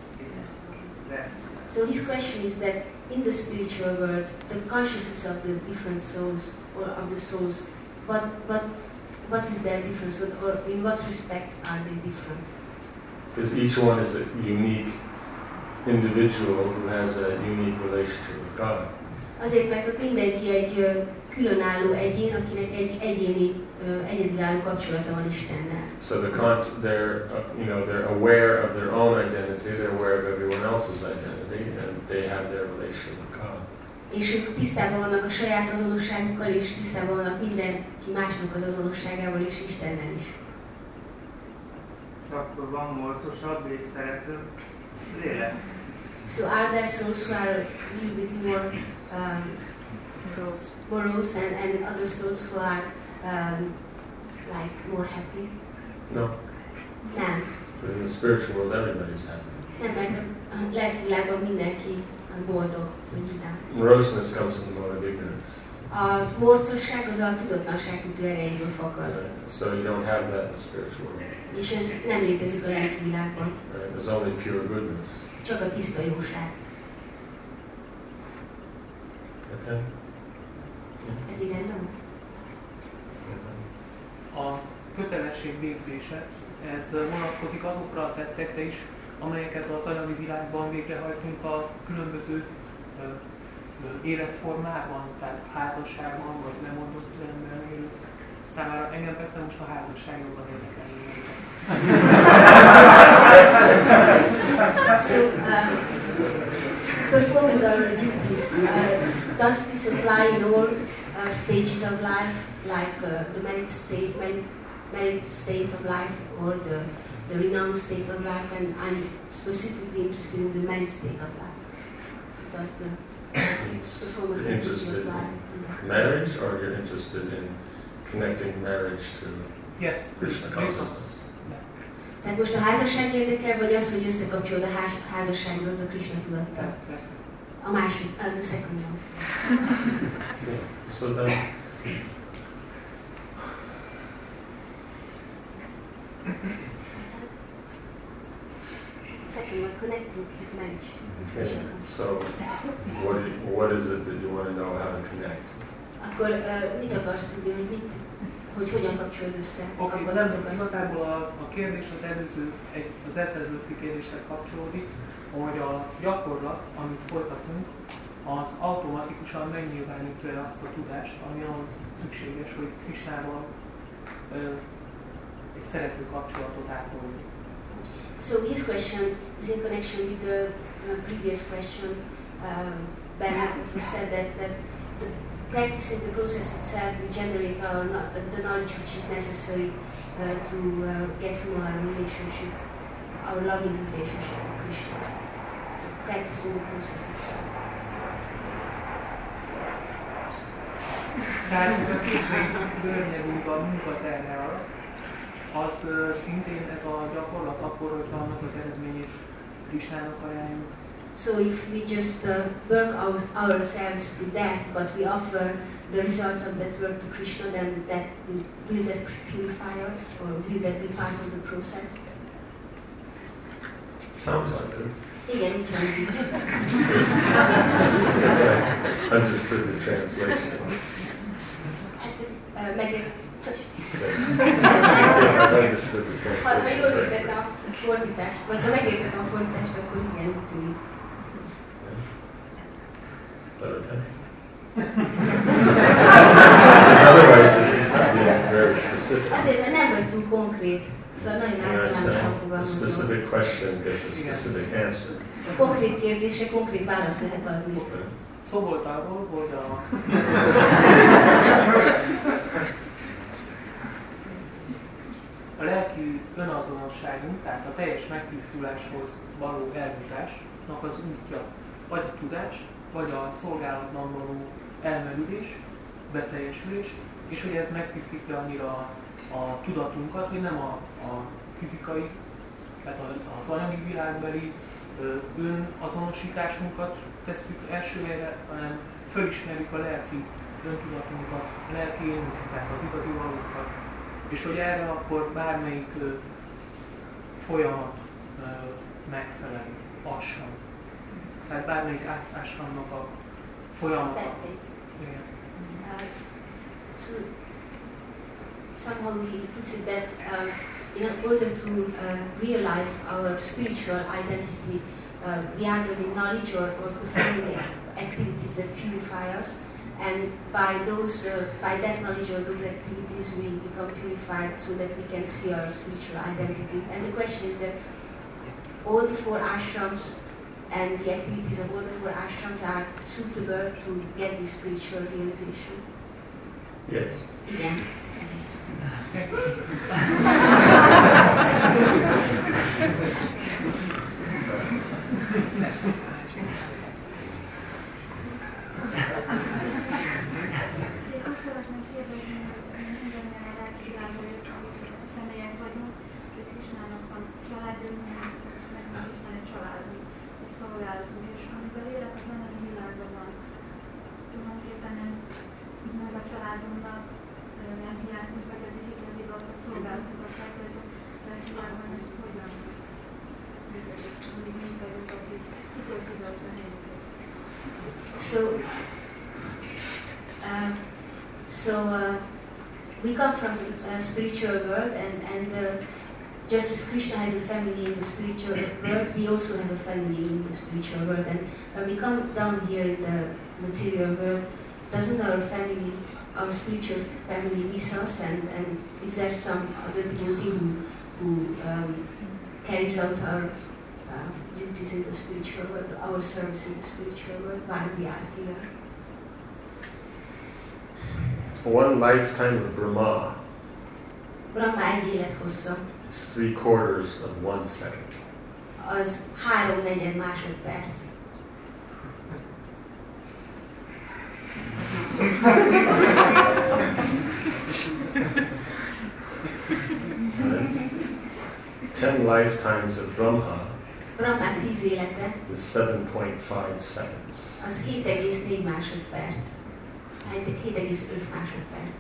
De So his question is that in the spiritual world, the consciousness of the different souls, or of the souls, what, what, what is their difference, or in what respect are they different? Because each one is a unique individual who has a unique relationship with God. Azért, mert ott mindenki egy ö, különálló egyén, akinek egy egyéni, ö, egyedülálló kapcsolata van Istennel. So the con- they're, uh, you know, they're aware of their own identity, they're aware of everyone else's identity, and they have their relationship with God. És ők tisztában vannak a saját azonosságukkal, és tisztában vannak mindenki másnak az azonosságával, és Istennel is. Akkor van morcosabb és szeretőbb lélek. So are there souls who are a little bit more um, Morose. morose and, and other souls who are um, like more happy? No, Nem. because in the spiritual world everybody's happy. Nem, mert a lelki világban mindenki boldog, vagy vidám. Moroseness comes from the mode of ignorance. A morcosság az a tudatlanság ütő erejéből fakad. Right? So you don't have that in the spiritual world. És ez nem létezik a lelki világban. Right? There's only pure goodness. Csak a tiszta jóság. Okay? Ez így rendben? A kötelesség végzése, ez vonatkozik azokra a tettekre is, amelyeket az anyagi világban végrehajtunk a különböző ö, ö, életformában, tehát házasságban, vagy lemondott rendben élők számára. Engem persze most a házasság jobban érdekel. So, um, performing our duties, uh, does this apply in all uh, stages of life, like uh, the married state, married, married state of life, or the, the renowned state of life? And I'm specifically interested in the married state of life. So does the performance You're of duties interested apply? in marriage, or you're interested in connecting marriage to Yes, Krishna consciousness? Tehát most a házasság érdekel, vagy az, hogy összekapcsolod a ház, házasságodat a Krishna tudattal? A másik, a the second one. Yeah. So then, Second one, connecting his marriage. okay. So what do you- what is it that you want to know how to connect? Akkor uh, mit akarsz tudni, hogy mit, hogy hogyan kapcsolod össze? Oké, Abban nem, mit akarsz igazából a, a kérdés az előző, egy, az ezzel előtti kérdéshez kapcsolódik, hogy a gyakorlat, amit folytatunk, az automatikusan megnyilvánítja azt a tudást, ami ahhoz szükséges, hogy Krisnával ö, egy szerető kapcsolatot ápoljuk. So his question is in connection with the uh, previous question. Um, Ben it was said that, that the practicing the process itself will generate our no- the knowledge which is necessary uh, to uh, get to know our relationship, our loving relationship with Krishna. So practicing the process itself. Tehát a két görnyedünk a munkaterhe alatt, az uh, szintén ez a gyakorlat akkor, hogyha annak az eredményét Krisnának ajánljuk. So if we just uh, work our, ourselves to death, but we offer the results of that work to Krishna, then that will, will that purify us, or will that be part of the process? Sounds like it. Igen, így hangzik. Understood the translation. Hát, uh, meg... Understood the Ha, ha jól translation. értettem a fordítást, vagy ha megértettem a fordítást, akkor igen, úgy tűnik. Okay. Otherwise, it's not being very specific. Azért, mert nem vagytunk konkrét, szóval nagyon You általánosan understand? A fogalmazunk. specific question gets a specific answer. A konkrét kérdésre konkrét választ lehet adni. Okay. Szó volt arról, hogy a a lelki önazonosságunk, tehát a teljes megtisztuláshoz való eljutásnak az útja, vagy a tudás, vagy a szolgálatban való elmerülés, beteljesülés, és hogy ez megtisztítja annyira a, a tudatunkat, hogy nem a, a fizikai, tehát az anyagi világbeli ö, önazonosításunkat tesszük első helyre, hanem fölismerjük a lelki öntudatunkat, a lelki énünket, tehát az igazi valókat. És hogy erre akkor bármelyik ö, folyamat ö, megfelel, lassan. Tehát bármelyik átásnak a folyamata. Tették. Igen. Uh, so somehow he puts it that um, in order to uh, realize our spiritual identity, uh, we either need knowledge or, or performing activities that purify us. And by those, uh, by that knowledge or those activities, we become purified so that we can see our spiritual identity. And the question is that all the four ashrams and the activities of all the four ashrams are suitable to get this spiritual realization. Yes. Yeah. So, uh, so uh, we come from the uh, spiritual world, and, and uh, just as Krishna has a family in the spiritual world, we also have a family in the spiritual world. And when we come down here in the material world, doesn't our family, our spiritual family miss us? And, and is there some other devotee who, who um, carries out our uh, duties in the spiritual world, our service in the spiritual world while we are here? One lifetime of Brahma Brahma egy élethossza, is three quarters of one second. az három negyed másodperc. Ten lifetimes of Brahma Brahmán tíz élete, is seven point five seconds. az hét egész négy másodperc. hét egész öt másodperc.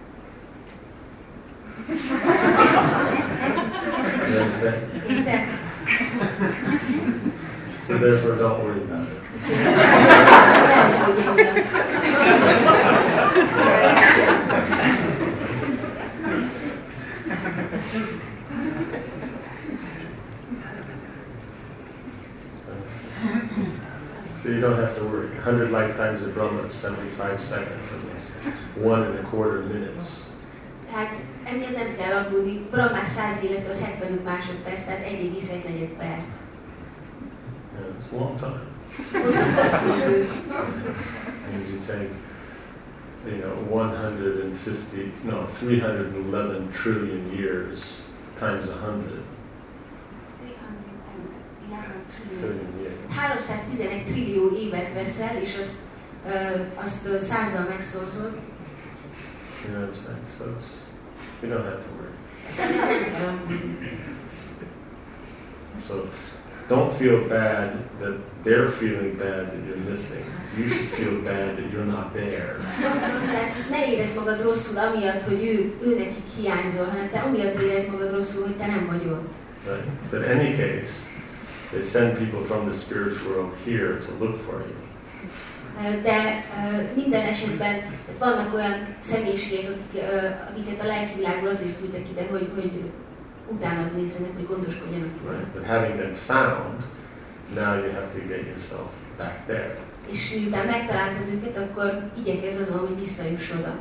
You understand? Érted? So therefore don't worry about it. Nem aggódj emiatt. So you don't have to worry. one hundred lifetimes of Brahma is seventy-five seconds, and it's one and a quarter minutes. Tehát emiatt nem kell aggódni. Brahmás száz élet az hetvenöt másodperc, tehát egy egész egy negyed perc. Yeah, it's a long time. Hosszú, hosszú idő. Means you take, you know, one hundred fifty, no, three hundred eleven trillion years times one hundred. Trillion years. háromszáztizenegy trillió évet veszel, és azt, uh, azt uh, százzal megszorzod. You know what I'm saying? So it's, you don't have to worry. Nem kell aggódni. So don't feel bad that they're feeling bad that you're missing. You should feel bad that you're not there. Tehát ne érezd magad rosszul amiatt, hogy ő, ő nekik hiányzol, hanem te amiatt érezd magad rosszul, hogy te nem vagy ott. Right? But in any case, they send people from the spiritual world here to look for you. De uh, minden esetben vannak olyan személyiségek, akik, uh, akiket a lelki világból azért küldtek ide, hogy, hogy utánad nézzenek, hogy gondoskodjanak. Right? But having them found, now you have to get yourself back there. És miután megtaláltad őket, akkor igyekezz azon, hogy visszajuss oda.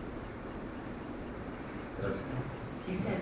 Okay. Érted?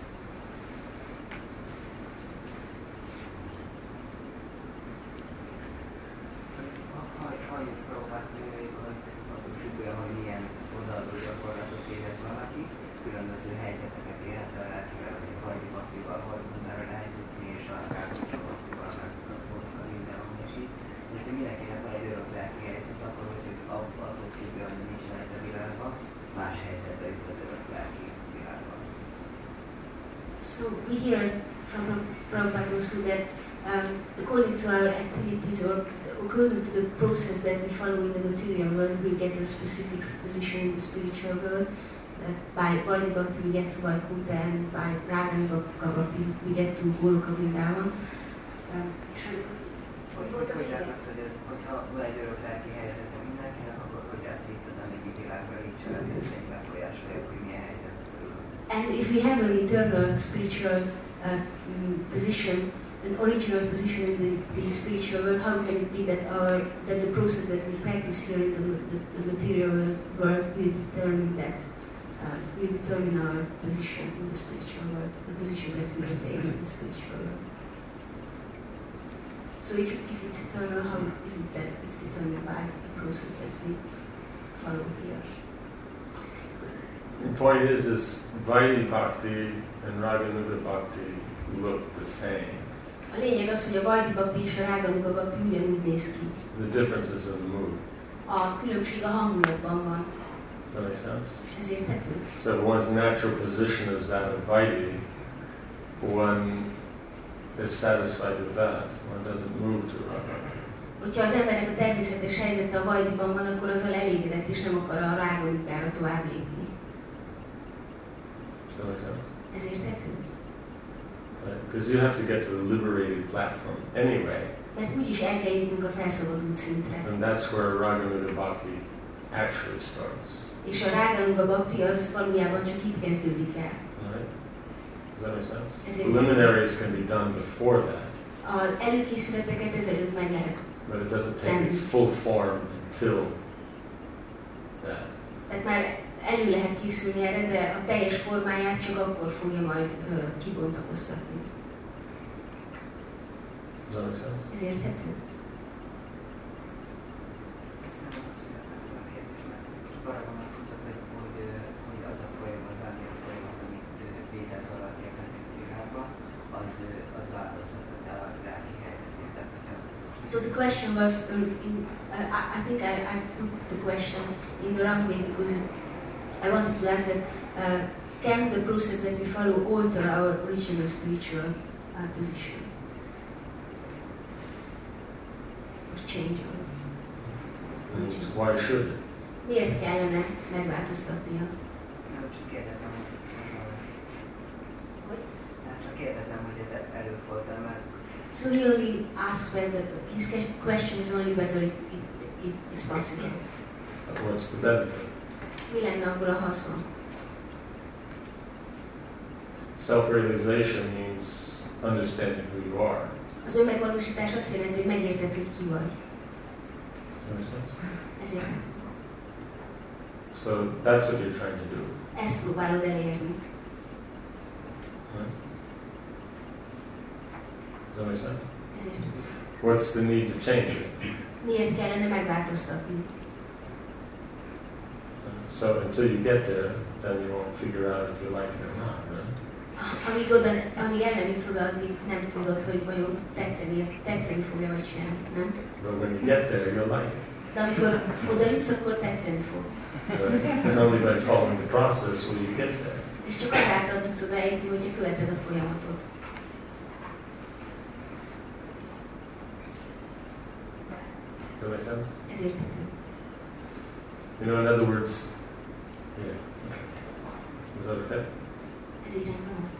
Annyit próbálni, hogy attól függően, hogy milyen odaadó gyakorlatot érez valaki, különböző helyzeteket élhet a lelkivel, hogy a hajdi baktival, hajdunára lehet jutni, és akár a baktival megkapolnak a mindenhol, és így. Úgyhogy mindenkinek van egy örök lelki helyzet, akkor, hogy attól függően, hogy nincs lehet a világban, más helyzetbe jut az örök lelki világban. So we hear from Prabhupada also that um, according to our activities or according to the process that we follow in the material world, we get a specific position in the spiritual world. That by Vaidhi Bhakti we get to Vaikuntha, and by Ragani Bhakti we get to Goloka Vrindavan. Um, Hogy hogy lehet az, hogy ez, hogyha van egy örök lelki helyzete mindenkinek, akkor hogy lehet itt az anyagi világra így cselekvészeink befolyásolják, hogy milyen helyzet körül And if we have an internal spiritual uh, position, an original position in the, the spiritual world, how can it be that our that the process that we practice here in the, the, the material world will determine that uh, will determine our position in the spiritual world, the position that we will take in the spiritual world. So if, if it's eternal, how is it that it's determined by the process that we follow here? The point is, is Vaidhi Bhakti and Raganuga Bhakti look the same. A lényeg az, hogy a Vaidhi Bhakti és a Raganuga Bhakti ugyanúgy néz ki. The difference is in the mood. A különbség a hangulatban van. Does that make sense? Ez érthető? So if one's natural position is that of Vaidhi, one is satisfied with that. One doesn't move to Raga. Hogyha az embernek a természetes helyzete a Vaidhiban van, akkor azzal elégedett és nem akar a Raganugára tovább lépni. Does that make sense? Ez érthető? Because you have to get to the liberated platform anyway. Mert úgyis el kell jutnunk a felszabadult szintre. And that's where Raganuga Bhakti actually starts. És a Raganuga Bhakti az valójában csak itt kezdődik el. Right? Does that make sense? Ezért Preliminaries can be done before that. Az előkészületeket ezelőtt meg lehet. But it doesn't take its full form until that. Tehát már elő lehet készülni erre, de a teljes formáját csak akkor fogja majd ö, kibontakoztatni. Does that make sense? Ez érthető? Köszönöm a születetlen a kérdésben. Arra vonatkozott, hogy, hogy, hogy az a folyamat, bármilyen folyamat, amit Védász alatt érzett világban, az, az változtatott el a lelki helyzetét. Tehát, hogyha So the question was, um, in, uh, I, I think I, I put the question in the wrong way because I wanted to ask that uh, can the process that we follow alter our original spiritual uh, position? Or change our And why should it? Miért kellene megváltoztatnia? nem csak kérdezem, hogy Hogy? nem csak kérdezem, hogy ez előfordul, mert So he only asks whether, his question is only whether it, it, it, it's possible. What's the benefit? Mi lenne abból a haszon? Self-realization means understanding who you are. Az önmegvalósítás azt jelenti, hogy megérted, hogy ki vagy. Understand? Ezért. So that's what you're trying to do. Ezt próbálod elérni. Right? Does that make sense? Ezért. What's the need to change it? Miért kellene megváltoztatni? So until you get there, then you won't figure out if you like it or not, right? Amíg, oda, amíg el nem jutsz oda, addig nem tudod, hogy vajon tetszeni, tetszeni fog-e vagy sem, nem? But when you get there, you'll like it. De amikor oda jutsz, akkor tetszeni fog. Right? And only by following the process will you get there. És csak azáltal tudsz oda eljutni, hogyha követed a folyamatot. Does that make sense? Ez érthető. You know, in other words, yeah. Was that okay? Ez így rendben van.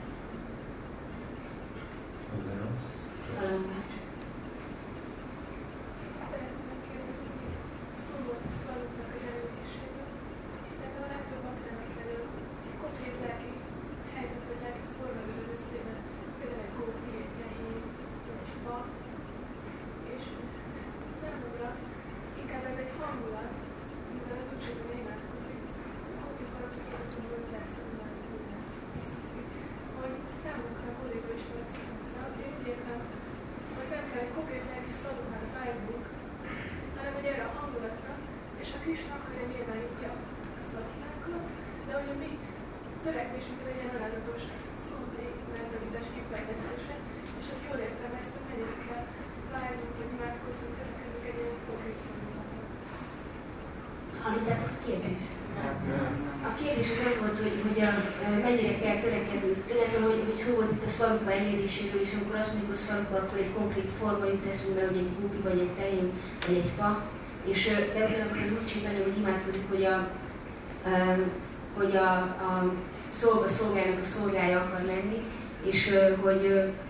Something else? Valami más. Hallottátok a kérdést? A kérdés az volt, hogy, hogy a, mennyire kell törekedni, illetve hogy, hogy szó volt itt a szvarupa eléréséről, és amikor azt mondjuk a szvarupa, akkor egy konkrét forma jut eszünkbe, hogy egy gupi, vagy egy tehén, vagy egy fa. És de ugyanakkor az úgy csinálni, hogy imádkozik, hogy a, hogy a, a szolga szolgának a szolgája akar lenni, és hogy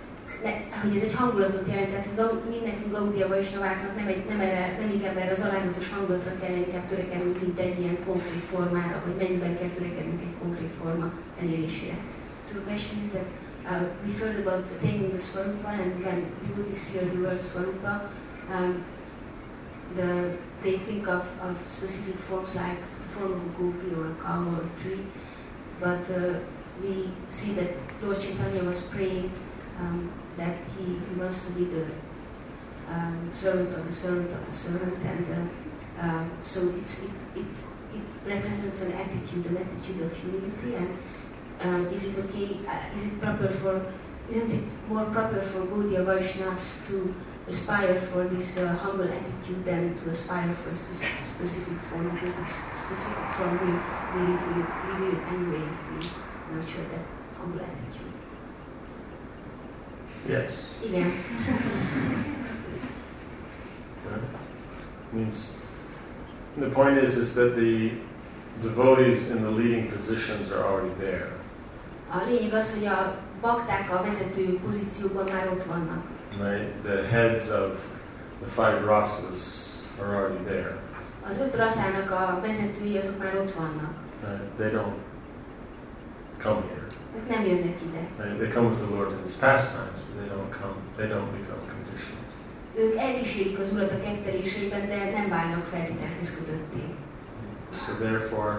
ne, hogy ez egy hangulatot jelent, tehát hogy mi nekünk Gaudia Vaisnaváknak nem, egy, nem, erre, nem inkább erre az alázatos hangulatra kell inkább törekednünk, mint egy ilyen konkrét formára, hogy mennyiben kell törekednünk egy konkrét forma elérésére. So the question is that uh, we heard about attaining the Swarupa, and when devotees hear the word Swarupa, um, the, they think of, of specific forms like the form of a gopi or a cow or a tree, but uh, we see that Lord Chaitanya was praying um, that he, he wants to be the um, servant of the servant of the servant, and uh, uh, so it's, it, it, it represents an attitude, an attitude of humility. And uh, is it okay? Uh, is it proper for? Isn't it more proper for Gaudiya Vaishnavas to aspire for this uh, humble attitude than to aspire for a specific, specific form? Because the specific form will really will reveal anyway if we nurture that humble attitude. Yes. Igen. Right. Means the point is is that the devotees in the leading positions are already there. A lényeg az, hogy a bakták a vezető pozícióban már ott vannak. Right. The heads of the five rasas are already there. Az öt raszának a vezetői azok már ott vannak. Right. They don't come here. Ők nem jönnek ide. Right. They come with the Lord in His pastimes, but they don't come. They don't become conditioned. Ők elkísérik az Urat a ketteléseiben, de nem válnak feltételhez kötötté. So therefore,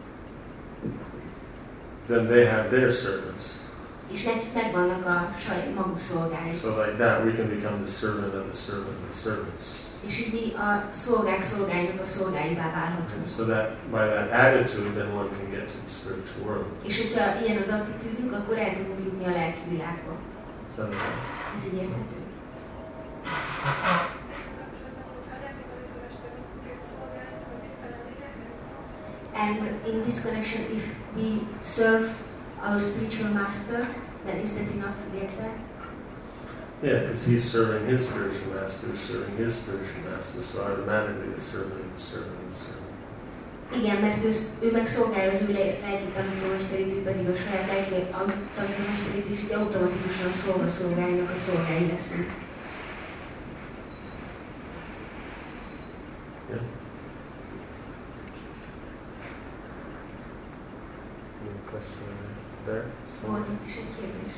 then they have their servants. És nekik megvannak a saját maguk szolgái. So like that, we can become the servant of the servant of the servants. És így mi a szolgák szolgáinak a szolgáivá válhatunk. So that by that attitude, then one can get to the spiritual world. És hogyha ilyen az attitűdünk, akkor el tudunk jutni a lelki világba. So, Ez így érthető. And in this connection, if we serve our spiritual master, then is that enough to get there? yeah, because he's serving his spiritual master, serving his spiritual master, so automatically the servant of the servant of the servant. Igen, mert ő, ő meg szolgálja az ő lelki tanítómesterét, ő pedig a saját lelki tanítómesterét, és így automatikusan a szolga szolgáinak a szolgái leszünk. Yeah. Any question there? Volt itt is egy kérdés.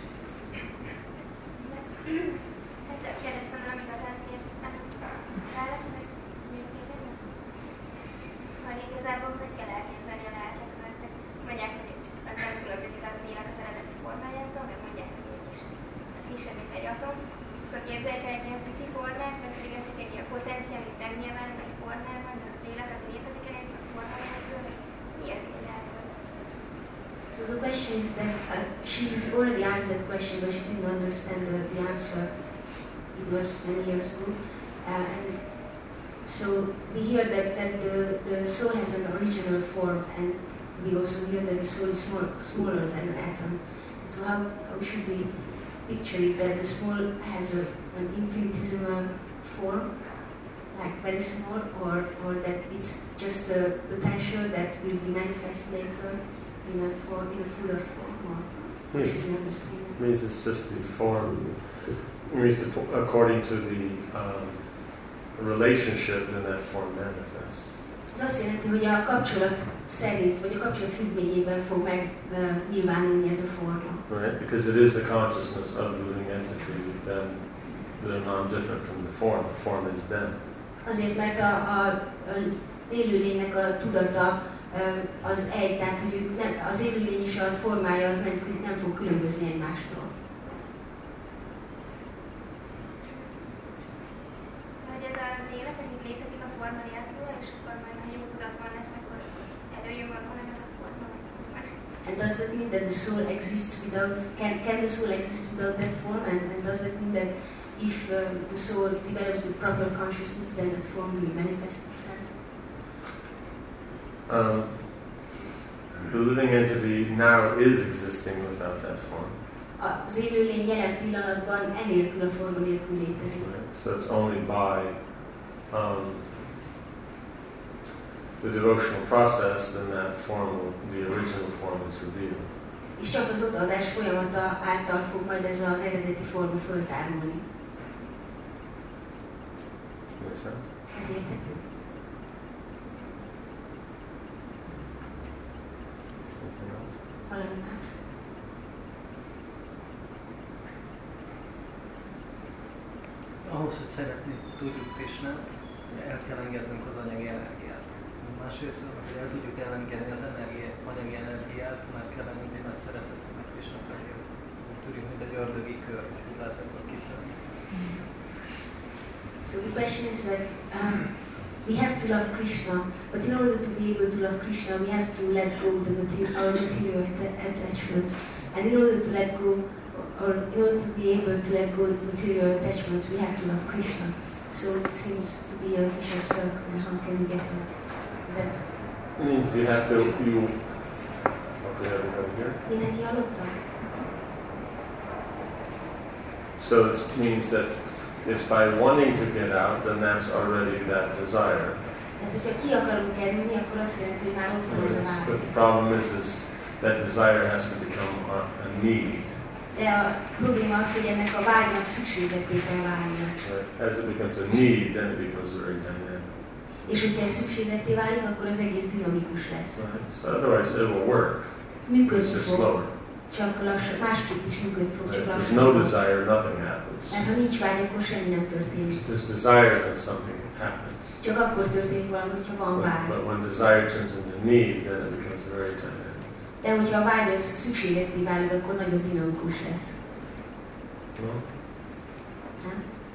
Egyszer kérdeztem, nem igazán értettem. Válaszolj, még kérdezem? Hogy igazából hogy kell elképzelni a lelket, mert mondják, hogy nem különbözik az élet az eredeti formájától, meg mondják, hogy mégis kisebb, mint egy atom. Akkor képzeljük el egy ilyen pici formát, meg pedig ez csak egy ilyen potencia, amit megnyilván, vagy formában, de az élet az létezik egy formájától, mi ez így elvon? So the question is that uh, she's already asked that question, but she didn't understand the, the answer. It was many years ago. Uh, and so we hear that, that the, the soul has an original form, and we also hear that the soul is more, smaller than an atom. So how, how should we picture it, that the soul has a, an infinitesimal form, like very small, or, or that it's just a potential that will be manifest later in a, form, in a fuller form, or how should we understand it? It means it's just the form. It means the, according to the um, relationship, then that form manifests. Ez azt jelenti, hogy a kapcsolat szerint, vagy a kapcsolat függvényében fog megnyilvánulni ez a forma. Right? Because it is the consciousness of the living entity, then they're not different from the form. The form is them. Azért, mert a, a, a élőlénynek a tudata az egy, tehát hogy ők nem, az élőlény és a formája az nem, nem fog különbözni egymástól. Hogy ez az élet, ez így létezik a forma nélkül, és akkor majd ha jó tudatban lesz, akkor előjön valahol ez a forma. And does that mean that the soul exists without, can, can the soul exist without that form? And, and does that mean that if um, the soul develops the proper consciousness, then that form will manifest itself? Um, the living entity now is existing without that form. Az élőlény jelen pillanatban enélkül a forma nélkül létezik. So it's only by um, the devotional process then that form, will, the original form is revealed. És csak az odaadás folyamata által fog majd ez az eredeti forma föltárulni. Ez érthető? Valami más? Ahhoz, hogy szeretni tudjuk Krisnát, el kell engednünk az anyagi energiát. Másrészt, hogy el tudjuk elengedni az energia, anyagi energiát, meg kell engedni nagy szeretetünk meg Krisna felé. Tudjuk, mint egy ördögi kör, hogy lehet ebből kifelni. So the question is that um, we have to love Krishna, but in order to be able to love Krishna, we have to let go the material, our material attachments. And in order to let go, or in order to be able to let go of material attachments, we have to love Krishna. So it seems to be a vicious circle. And how can we get that? It means you have to, you, okay, everybody here? Mindenki hallotta? So it means that it's by wanting to get out, then that's already that desire. Tehát, hogyha ki akarunk kerülni, akkor azt jelenti, hogy már ott van ez a vágy. But the problem is, is that desire has to become a, a need. De a probléma az, hogy ennek a vágynak szükségleté kell válnia. As it becomes a need, then it becomes very dynamic. És hogyha ez szükségleté válik, akkor az egész dinamikus lesz. Right? So otherwise it will work. Működni It's just fog. slower. Csak lassan, másképp is működni fog, csak If there's lassan. no desire, nothing happens. Mert ha nincs vágy, akkor semmi nem történik. If there's desire, then something happens. Csak akkor történik valami, hogyha van But, vágy. but when desire turns into need, then it becomes very dynamic. De hogyha a vágy az szükségletté válik, akkor nagyon dinamikus lesz. No? Nem?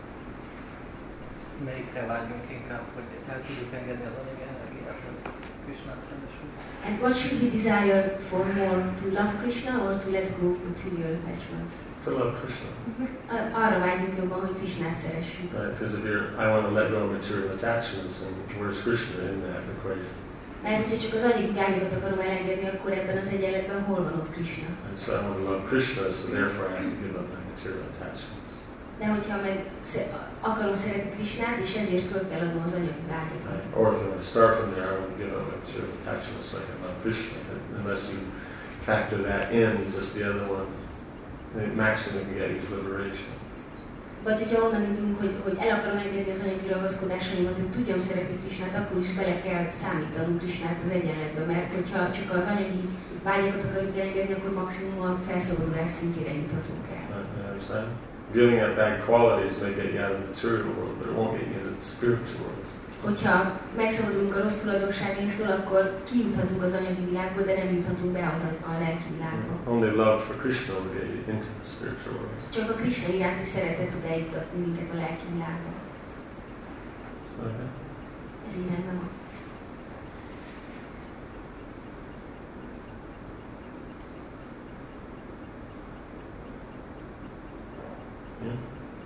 Melyikre vágyunk inkább, hogy el tudjuk engedni az anyagi energiát, hogy Krisnát szeressük? And what should we desire for more? To love Krishna or to let go of material attachments? To love Krishna. A- Arra vágyunk jobban, hogy Krisnát szeressük. Right? Because if you're, I want to let go of material attachments, and where's Krishna in that equation? Mert hogyha csak az anyagi vágyokat akarom elengedni, akkor ebben az egyenletben hol van ott Krishna? And so I want to love Krishna, so therefore I have to give up my material attachments. De hogyha meg sze- akarom szeretni Krishnát, és ezért föl kell adnom az anyagi vágyokat. Right? Or if you want to start from there, I want to give up my material attachments so I can love Krishna. But unless you factor that in, just the other one, the maximum you get is liberation. Vagy hogyha onnan indulunk, hogy, hogy el akarom engedni az anyagi ragaszkodásaimat, hogy tudjam szeretni Krisnát, akkor is bele kell számítanunk Krisnát az egyenletbe, mert hogyha csak az anyagi vágyakat akarjuk elengedni, akkor maximum a felszabadulás szintjére juthatunk el. Right? You understand? Giving up bad qualities may get you out of the material world, but it won't get you into the spiritual world. Hogyha megszabadulunk a rossz tulajdonságainktól, akkor kijuthatunk az anyagi világból, de nem juthatunk be az a, a lelki világba. Only love for Krishna will get you into the spiritual world. Csak a Krishna iránti szeretet tud eljutatni minket a lelki világba. Okay. Ez így rendben van. Yeah.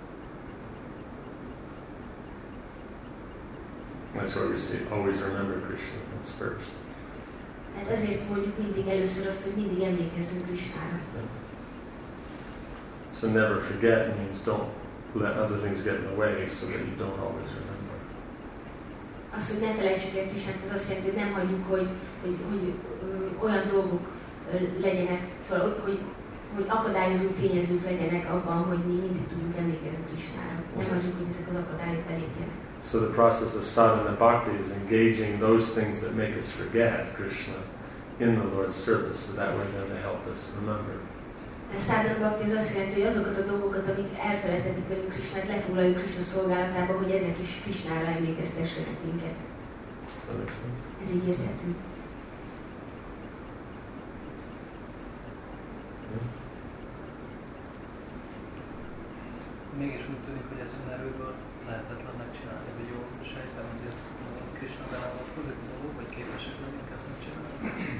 That's why we say always remember Krishna comes first. Hát ezért mondjuk mindig először azt, hogy mindig emlékezzünk Krishnára. So never forget means don't let other things get in the way so that you don't always remember. Az, hogy ne felejtsük el Krisnát, az azt jelenti, hogy nem hagyjuk, hogy, hogy, hogy ö, olyan dolgok ö, legyenek, szóval, hogy, hogy, hogy akadályozó tényezők legyenek abban, hogy mi mindig tudjuk emlékezni Krisnára. Nem hagyjuk, hogy ezek az akadályok belépjenek. So the process of sadhana bhakti is engaging those things that make us forget Krishna in the Lord's service, so that way then they help us remember. A sadhana bhakti az azt jelenti, hogy azokat a dolgokat, amik elfelejtetik velünk Krisnát, lefoglaljuk Krishna szolgálatába, hogy ezek is Krishnára emlékeztessenek minket. Ez így érthető. Mégis úgy tűnik, hogy ez önerőből lehetetlen megcsinálni, hogy jól sejtem, hogy ez Krishna beavatkozik dolog, vagy képesek lennénk ezt megcsinálni.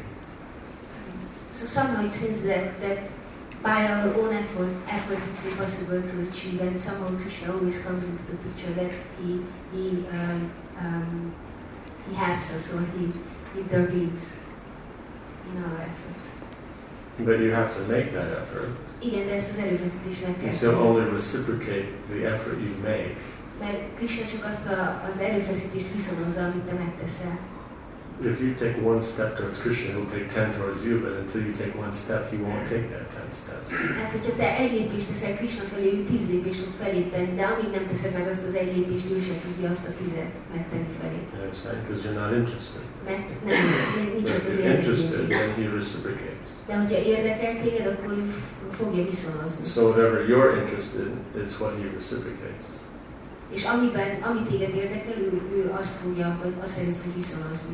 So somehow it seems that, that by our own effort, effort it's impossible to achieve, and somehow Krishna always comes into the picture that he he um, um, he helps us or he intervenes in our effort. But you have to make that effort. Igen, de ezt az erőfeszítést meg kell Because he'll only reciprocate the effort you make. Mert Krishna csak azt a, az erőfeszítést viszonozza, amit te megteszel. if you take one step towards Krishna, he'll take ten towards you, but until you take one step, he won't take that ten steps. Hát, hogyha te egy lépést teszel Krishna felé, ő tíz lépést fog felé tenni, de amíg nem teszed meg azt az egy lépést, ő sem tudja azt a tizet megtenni felé. You understand? Because you're not interested. Mert nem, nincs ott If az you're interested, érdeklődés. then he reciprocates. De hogyha érdekel téged, akkor ő fogja viszonozni. So whatever you're interested in is what he reciprocates. És amiben, ami téged érdekel, ő, ő azt fogja, vagy azt szerint fog viszonozni.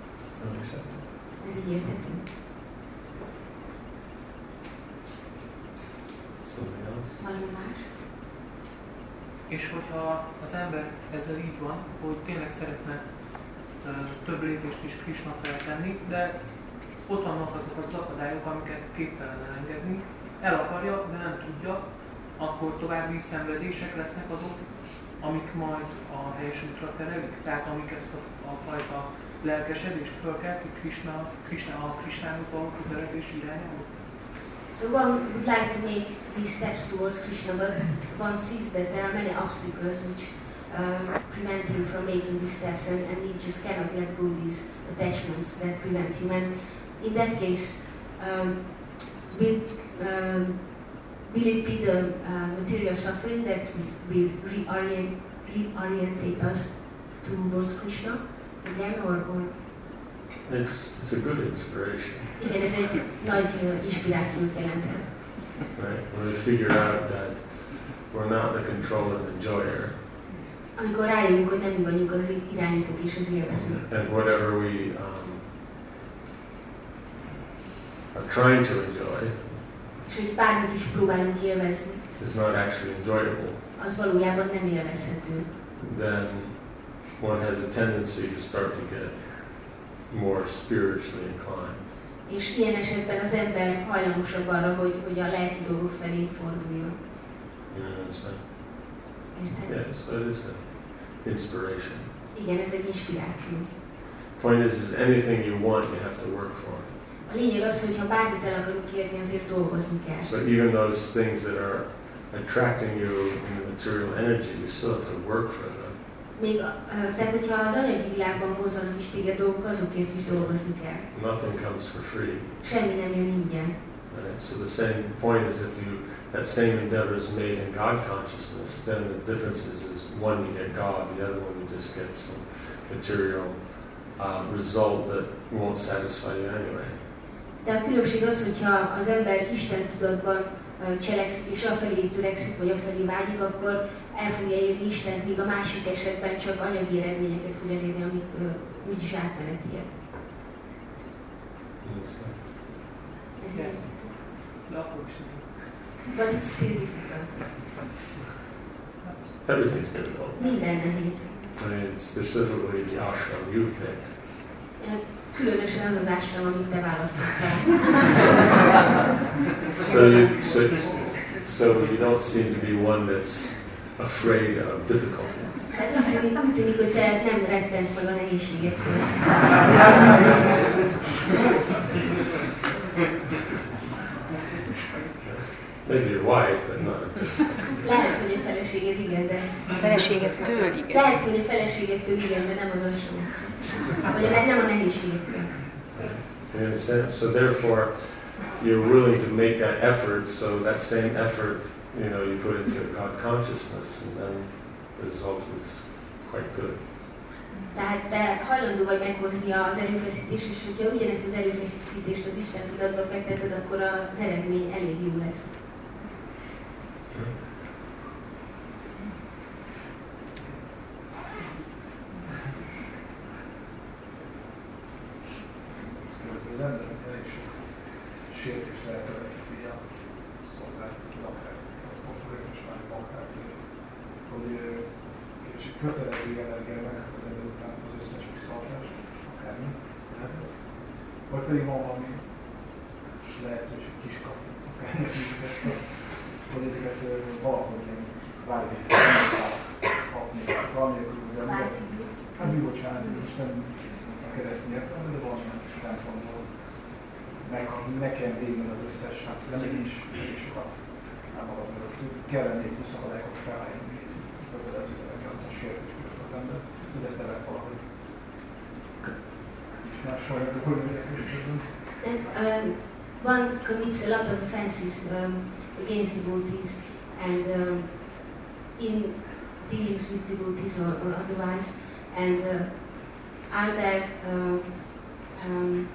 Ez így érthető. Valami más? És hogyha az ember ezzel így van, hogy tényleg szeretne uh, több lépést is Krishna feltenni, de ott vannak azok az akadályok, amiket képtelen elengedni, el akarja, de nem tudja, akkor további szenvedések lesznek azok, amik majd a helyes útra terelik, tehát amik ezt a, a fajta lelkesedést fölkeltik Krishna, Krishna, a Krishnához való közeledés irányába. So one would like to make these steps towards Krishna, but one sees that there are many obstacles which uh, prevent him from making these steps, and, and he just cannot let go these attachments that prevent him. And in that case, um, will, um, will it be the uh, material suffering that will reorient, reorientate us towards Krishna again, or, or It's, it's a good inspiration. igen, ez egy nagy uh, inspirációt jelenthet. Right? When we figure out that we're not the controller and enjoyer, amikor rájövünk, hogy nem mi vagyunk az irányítók és az élvezők. and whatever we um, are trying to enjoy És hogy bármit is próbálunk élvezni, is not actually enjoyable, az valójában nem élvezhető. then one has a tendency to start to get more spiritually inclined. És ilyen esetben az ember hajlamosabb arra, hogy, hogy a lelki dolgok felé forduljon. You understand? Érted? Yes, that is an inspiration. Igen, ez egy inspiráció. Point is, is anything you want, you have to work for. A lényeg az, hogy ha bármit el akarunk kérni, azért dolgozni kell. So even those things that are attracting you in the material energy, you still have to work for them. Még, tehát, hogyha az anyagi világban hozzanak is téged dolgok, azokért is dolgozni kell. Nothing comes for free. Semmi nem jön ingyen. Right? So the same point is if you that same endeavor is made in God consciousness, then the difference is, is one you get God, the other one you just get some material uh, result that won't satisfy you anyway. De a különbség az, hogyha az ember Isten tudatban uh, cselekszik és afelé törekszik, vagy afelé vágyik, akkor el fogja érni Istent, míg a másik esetben csak anyagi eredményeket fog elérni, amik uh, úgyis átmenetiek. Ez érthető. De akkor is nem. But it's still difficult. Everything's difficult. Minden nehéz. I mean, specifically the ashram you've picked. Különösen az az ashram, amit te választottál. So you, so, so you don't seem to be one that's afraid of difficulty. Hát úgy tűnik, úgy tűnik, hogy te nem rettensz meg a nehézségektől. Maybe your wife, but not. Lehet, hogy a feleséged igen, de... A feleségettől igen. Lehet, hogy a feleségettől igen, de nem az ashram. Vagy a- nem a nehézségektől. You understand? So therefore, you're willing to make that effort, so that same effort, you know, you put into God consciousness, and then the result is quite good. Tehát te hajlandó vagy meghozni az erőfeszítést, és hogyha ugyanezt az erőfeszítést az Isten tudatba fekteted, akkor az eredmény elég jó lesz. Az embernek elég sok sértést elkövetett így a szolgálati akár a folyamatosan akár hogy és kötelező jelleggel meghozni után az összes visszaadás, akármi lehet. Vagy pedig van valami lehetőség kiskapu, akármi, hogy ezeket valahogy ilyen kvázi kapni, valamilyen különböző. Hát mi bocsánat, ez nem a keresztény értelme, de valamilyen szempontból meg, nekem végül az összes, hát de még is, még sokat nem magad mögött. Kellene egy plusz akadályokot felállítani, hogy kötelező legyen a sértés között az ember, hogy ezt lehet valahogy más folyamatok, hogy Then um, one commits a lot of offenses um, against devotees, and um, in dealings with devotees or, or otherwise, and uh, are there uh, um,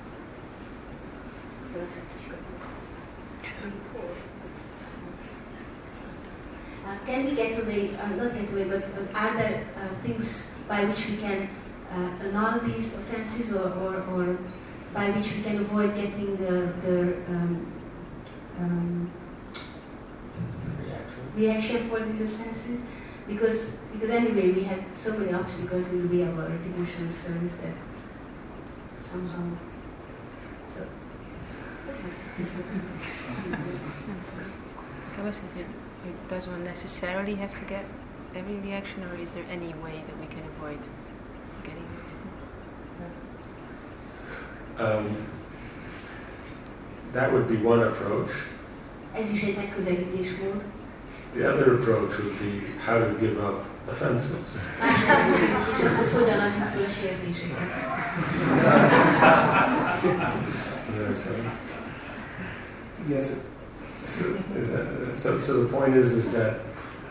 Uh, can we get away, uh, not get away, but, but are there uh, things by which we can uh, annul these offenses, or, or, or by which we can avoid getting the, the um, um, Reaction. reaction for these offenses? Because, because anyway, we have so many obstacles in the way of our devotional service that somehow. So. I was thinking, does one necessarily have to get every reaction, or is there any way that we can avoid getting it? Um, that would be one approach. Ez is egy megközelítésmód. The other approach would be how to give up offenses. Másik megközelítés az, hogy hogyan adjuk fel a sértéseket. You know what I'm saying? Yes. So, is that, so, so the point is, is that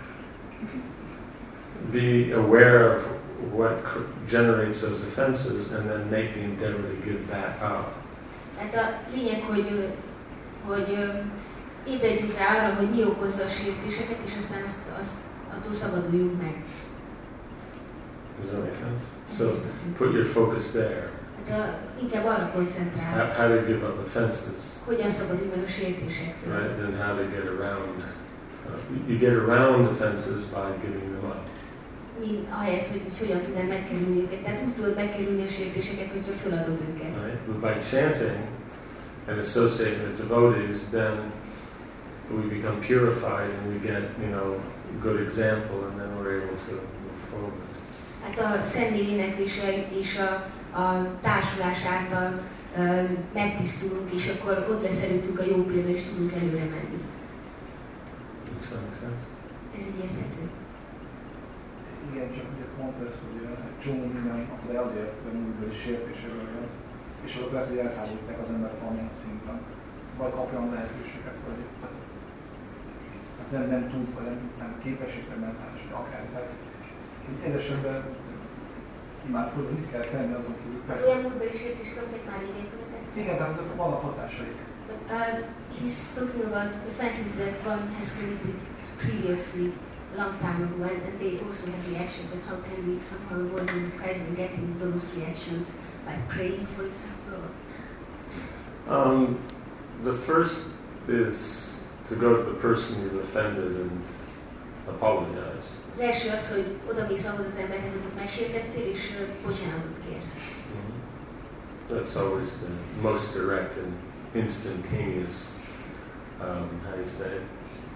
be aware of what generates those offenses, and then make the endeavor to give that up. Tehát a lényeg, hogy, hogy ébredjünk rá arra, hogy mi okozza a sértéseket, és aztán azt, azt, attól szabaduljunk meg. Does that make sense? So put your focus there. Hát inkább arra koncentrál. How, how to give up offenses. Hogyan szabadulj meg a sértésektől. Right, then how to get around. Uh, you get around offenses by giving them up. Mi ahelyett, hogy, hogy hogyan tudnál megkerülni őket. Tehát úgy tudod megkerülni a sértéseket, hogyha feladod őket. Right, but by chanting and associating with devotees, then we become purified and we get, you know, good example, and then we're able to move forward. Hát a szentnév éneklése és a, a társulás által uh, megtisztulunk, és akkor ott lesz előttünk a jó példa, és tudunk előre menni. Does that make sense? Ez így érthető. Igen, csak ugye pont ez, hogy egy csomó minden, akkor azért múltből is sértésről jön, és azok lehet, hogy eltávolítják az embert valamilyen szinten. Vagy kapja a lehetőséget, vagy hát nem, nem tud, vagy nem, nem képesít, vagy mentális, vagy akár. Tehát ez esetben imádkozni kell tenni azon kívül. Olyan múltbeli sértés kaptak már így értetek? Igen, de azok vannak hatásaik. But uh, he's talking about offenses that one has committed previously, a long time ago, and, and they also have reactions, and how can we somehow avoid in the present getting those reactions by praying, for example? Um, the first is to go to the person you've offended and apologize. Az első az, hogy odamész ahhoz az emberhez, akit megsértettél, és bocsánatot kérsz. Mm-hmm. That's always the most direct and instantaneous, um, how do you say it?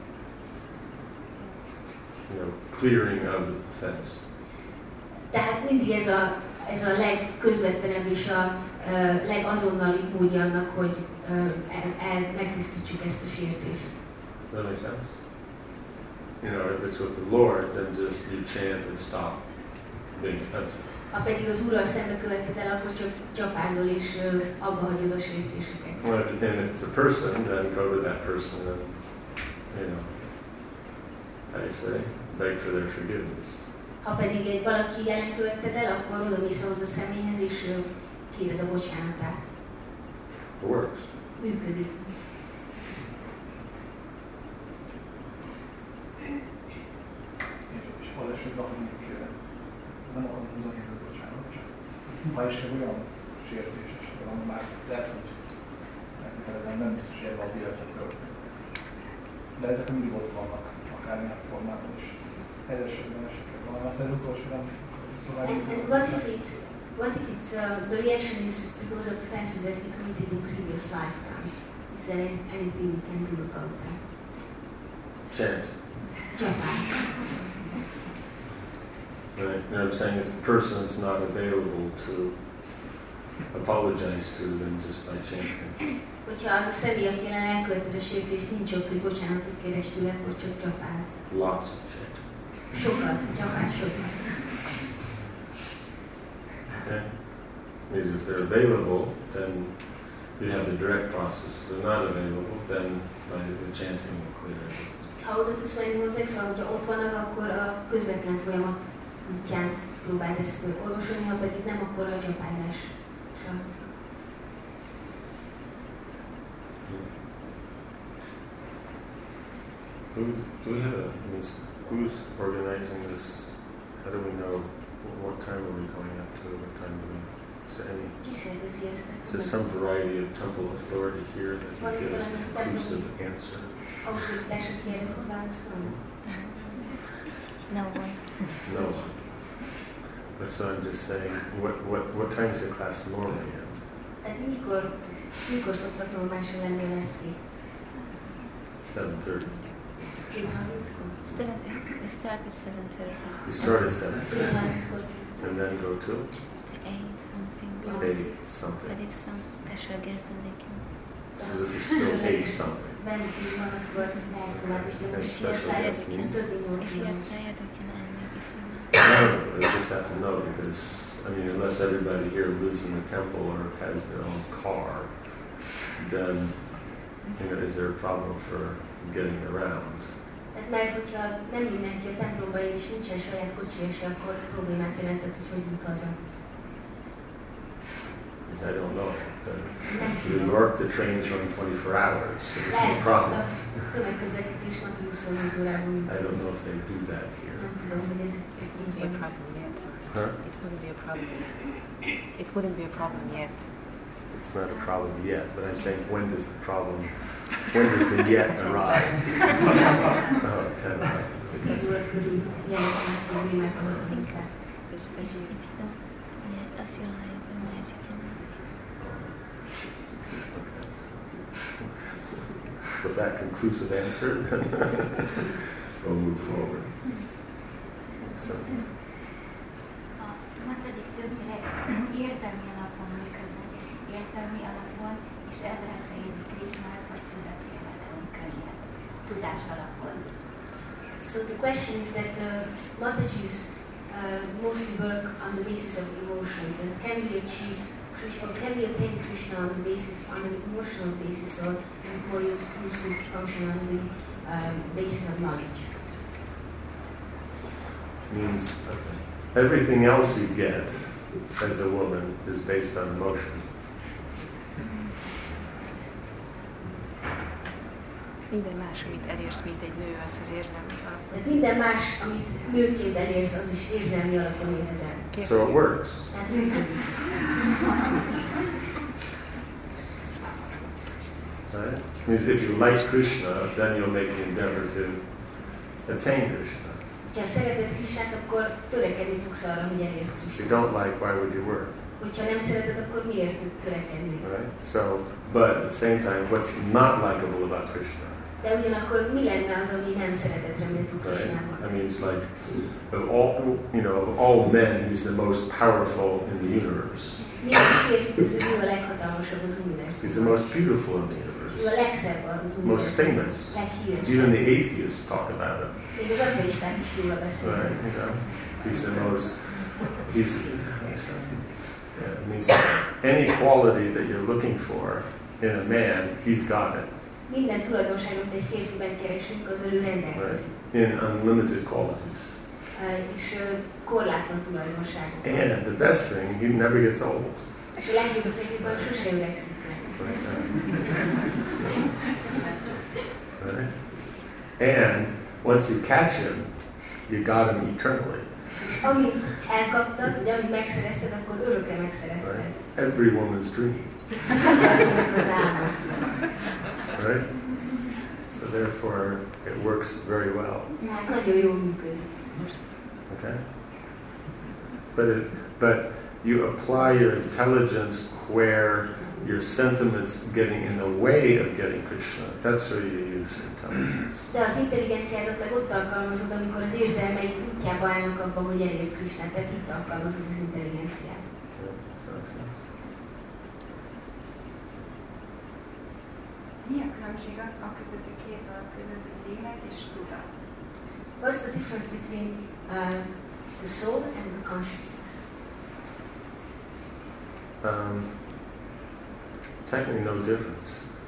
You know, clearing of the offense. Tehát mindig ez a, ez a legközvetlenebb és a uh, legazonnali módja annak, hogy uh, el, el, megtisztítsuk ezt a sértést. Does that make sense? You know, if it's with the Lord, then just you chant and stop being offensive. Ha pedig az Úrral szembe követted el, akkor csak csapázol és uh, abba hagyod a sértéseket. Well, if, and if it's a person, then go to that person and, you know, how do you say, beg for their forgiveness. Ha pedig egy valaki ellen követted el, akkor odamész ahhoz a személyhez és uh, kéred a bocsánatát. It works. Működik. És az esetben, hogy mondjuk nem akarom húzni, hogy bocsánat, csak ha is olyan sértés esetben, ami már lehet, hogy megkötelezem, nem biztos, hogy ebben az életet történik. De ezek mindig ott vannak, akármilyen formában is. Ez esetben esetleg van. Aztán az utolsó nem tovább. And, and what if it's, what if it's uh, the reaction is because of offenses that we committed in previous lifetimes? Is there any, anything we can do about that? Chant. Csapás. Right? You know what I'm saying? If the person is not available to apologize to, then just by chanting. Hogyha az a személy, aki ellen elkövetett a sértést, nincs ott, hogy bocsánatot kérdez tőle, akkor csak csapáz. Lots of chant. Sokat, csapás sokat. Okay? Because if they're available, then you have the direct process. If they're not available, then by the chanting will clear it. Ha oda tudsz menni hozzá, szóval, hogyha ott vannak, akkor a közvetlen folyamat útján próbáld ezt orvosolni, ha pedig nem, akkor a csapázás. Who's, do we have a, means, who's organizing this? How do we know what time are we going up to? What time do we? Is there any? Is there some variety of temple authority here that can give us a conclusive answer? No one. No one. But so I'm just saying, what what what time is the class normally at? Tehát mikor, mikor szoktak normálisan lenni a leszkék? seven thirty. Seven, we start at seven thirty. You start at seven and then go to? Eight something. Eight something. But if some special guest then they can. So this is still eight something. And special guest means? If you are tired, we can end maybe for No, we just have to know because, I mean, unless everybody here lives in the temple or has their own car, then, you know, is there a problem for getting around? Tehát mert hogyha nem mindenki a templomba él és nincsen saját kocsija se, akkor problémát jelentett, hogy hogy jut haza. Because I don't know. The, New York, the trains run twenty-four hours, so there's no problem. Tömegközlekedés napi huszonnégy órában. I don't know if they do that here. Nem tudom, hogy ez It wouldn't be a problem yet. Huh? It wouldn't be a problem yet. It wouldn't be a problem yet. It's not a problem yet, but I'm saying when does the problem, when does the yet arrive? Oh, ten arrive. tíz óra körül jelentkezik problémákat az inkább. As you yeah, as your life and magic and With that conclusive answer, then we'll move forward. So. A matodik többnyire érzelmi alapon működnek, érzelmi alapon, és el lehet érni Krishnát, vagy tudatével önkönnyen, tudás alapon. So the question is that uh, Mataji's uh, mostly work on the basis of emotions, and can we achieve Krishna, or can we attain Krishna on the basis, on an emotional basis, or is it more useful to function on the um, basis of knowledge? Means everything else you get as a woman is based on emotion. Minden más, amit elérsz, mint egy nő, az az érzelmi alap. Tehát minden más, amit nőként elérsz, az is érzelmi alapon éred el. So it works. Tehát működik. Right? Means if you like Krishna, then you'll make the endeavor to attain Krishna. Ha szereted Krishnát, akkor törekedni fogsz arra, hogy elérd If Krishnát. you don't like, why would you work? Hogyha nem szereted, akkor miért törekedni? Right? So, but at the same time, what's not likable about Krishna? De ugyanakkor mi lenne az, ami nem szeretetre méltó Krishnában? Right? I mean, it's like of all, you know, of all men, he's the most powerful in the universe. Minden férfi közül ő a leghatalmasabb az univerzumban. He's the most beautiful in the universe. Ő a legszebb az Most univerzumban. famous. Leghíresebb. Even the atheists talk about him. Még az ateisták is róla beszélnek. Right? You know, he's the most. He's. Yeah, it means any quality that you're looking for in a man, he's got it. Minden tulajdonságot egy férfiben keresünk, az ő rendelkezik. Right? In unlimited qualities. Uh, és uh, korlátlan tulajdonságok. And the best thing, he never gets old. És a legjobb az egészben, hogy sose öregszik meg. Right? And once you catch him, you got him eternally. És amit elkaptad, vagy amit megszerezted, akkor örökre megszerezted. Right? Every woman's dream. Az álma. Right? So therefore, it works very well. Hát nagyon jól működik. Okay? But it, but you apply your intelligence where your sentiments getting in the way of getting Krishna. That's where you use intelligence. De az intelligenciádat meg ott alkalmazod, amikor az érzelmeid útjába állnak abban, hogy elérd Krishnát. Tehát itt alkalmazod az intelligenciát. Yeah, so that's nice. Mi a különbség a között a két dolog között, a lélek és tudat? What's the difference between uh, the soul and the consciousness? Um, technically no difference.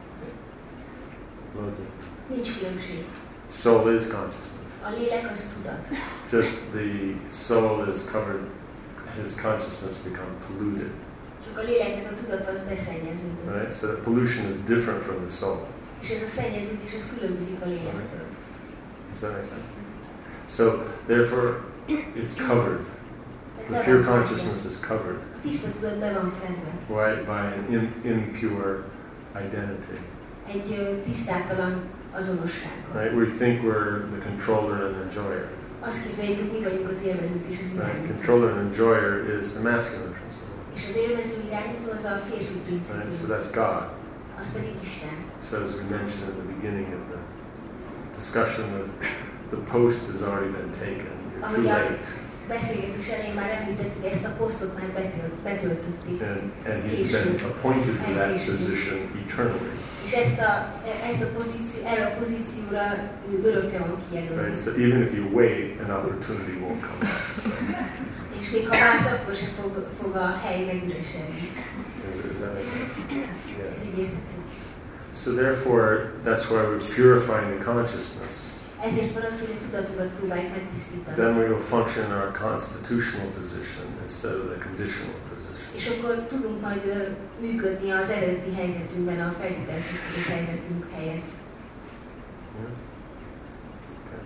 No difference. Nincs különbség. Soul is consciousness. A lélek az tudat. Just the soul is covered, his consciousness become polluted. Csak a léleknek a tudata az beszennyeződő. Right? So the pollution is different from the soul. És ez a szennyeződés, ez különbözik a lélektől. Does that make sense? So therefore it's covered. The pure consciousness is covered. Tiszta tudat be van fedve. Right, by an in, impure identity. Egy uh, tisztátalan azonossággal. Right? We think we're the controller and enjoyer. Azt képzeljük, hogy mi vagyunk az élvezők és az Right? irányító. Controller and enjoyer is the masculine principle. És az élvező irányító az a férfi Right? principium. So that's God. Az pedig Isten. So as we mentioned at the beginning of the discussion, the, the post has already been taken. You're too Ahogy a late. beszélgetés elején már említettük, ezt a posztot már betölt, betöltötték. And, and he's been appointed to that position eternally. És ezt a, ezt a pozíció, erre a pozícióra örökre van kijelölve. Right? So even if you wait, an opportunity won't come up. So. És még ha vársz, akkor sem fog, fog a hely megüresedni. Is, is that make sense? Ez Yeah. így érthető. So therefore, that's why we're purifying the consciousness. Ezért van az, hogy a tudatokat próbáljuk megtisztítani. Then we will function in our constitutional position instead of the conditional position. És akkor tudunk majd ö, működni az eredeti helyzetünkben, a feltételezett helyzetünk helyett. Yeah? Okay.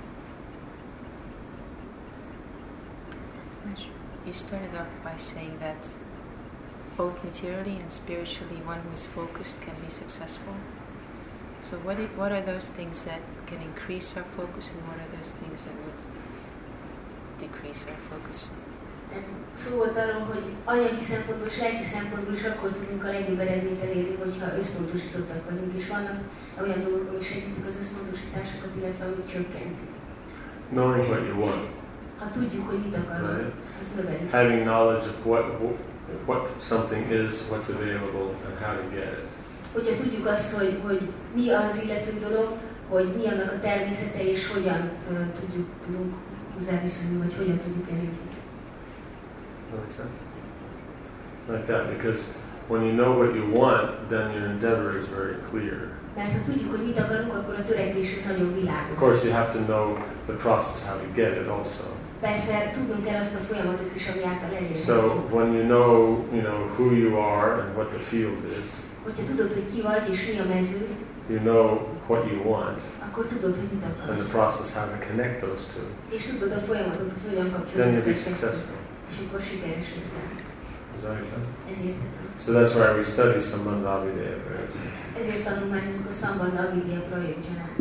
You started off by saying that both materially and spiritually one who is focused can be successful. So what, it, what are those things that can increase our focus and what are those things that would decrease our focus? Szó volt arról, hogy anyagi szempontból és lelki szempontból is akkor tudunk a legjobb eredményt elérni, hogyha összpontosítottak vagyunk, és vannak olyan dolgok, amik segítik az összpontosításokat, illetve amik csökkentik. Knowing what you want. Ha tudjuk, hogy mit akarunk, Right. az növelik. Having knowledge of what, what something is, what's available, and how to get it. Hogyha tudjuk azt, hogy, hogy mi az illető dolog, hogy mi annak a természete, és hogyan uh, tudjuk, tudunk hozzáviszonyulni, vagy hogyan tudjuk elérni. Makes sense? Like that, because when you know what you want, then your endeavor is very clear. Mert ha tudjuk, hogy mit akarunk, akkor a törekvésünk nagyon világos. Of course, you have to know the process how to get it also. Persze tudnunk kell azt a folyamatot is, ami által elérhető. So when you know, you know who you are and what the field is, hogyha tudod, hogy ki vagy és mi a mező, you know what you want, akkor tudod, hogy mit akarsz. and the process how to connect those two. És tudod a folyamatot, hogy hogyan Then kapcsolod you'll be össze. successful. És akkor sikeres leszel. Does that make sense? Ez érthető. So that's why we study Sambandha Abhidheya Prayogjana. Ezért tanulmányozunk a Sambandha Abhidheya Prayogjana-t.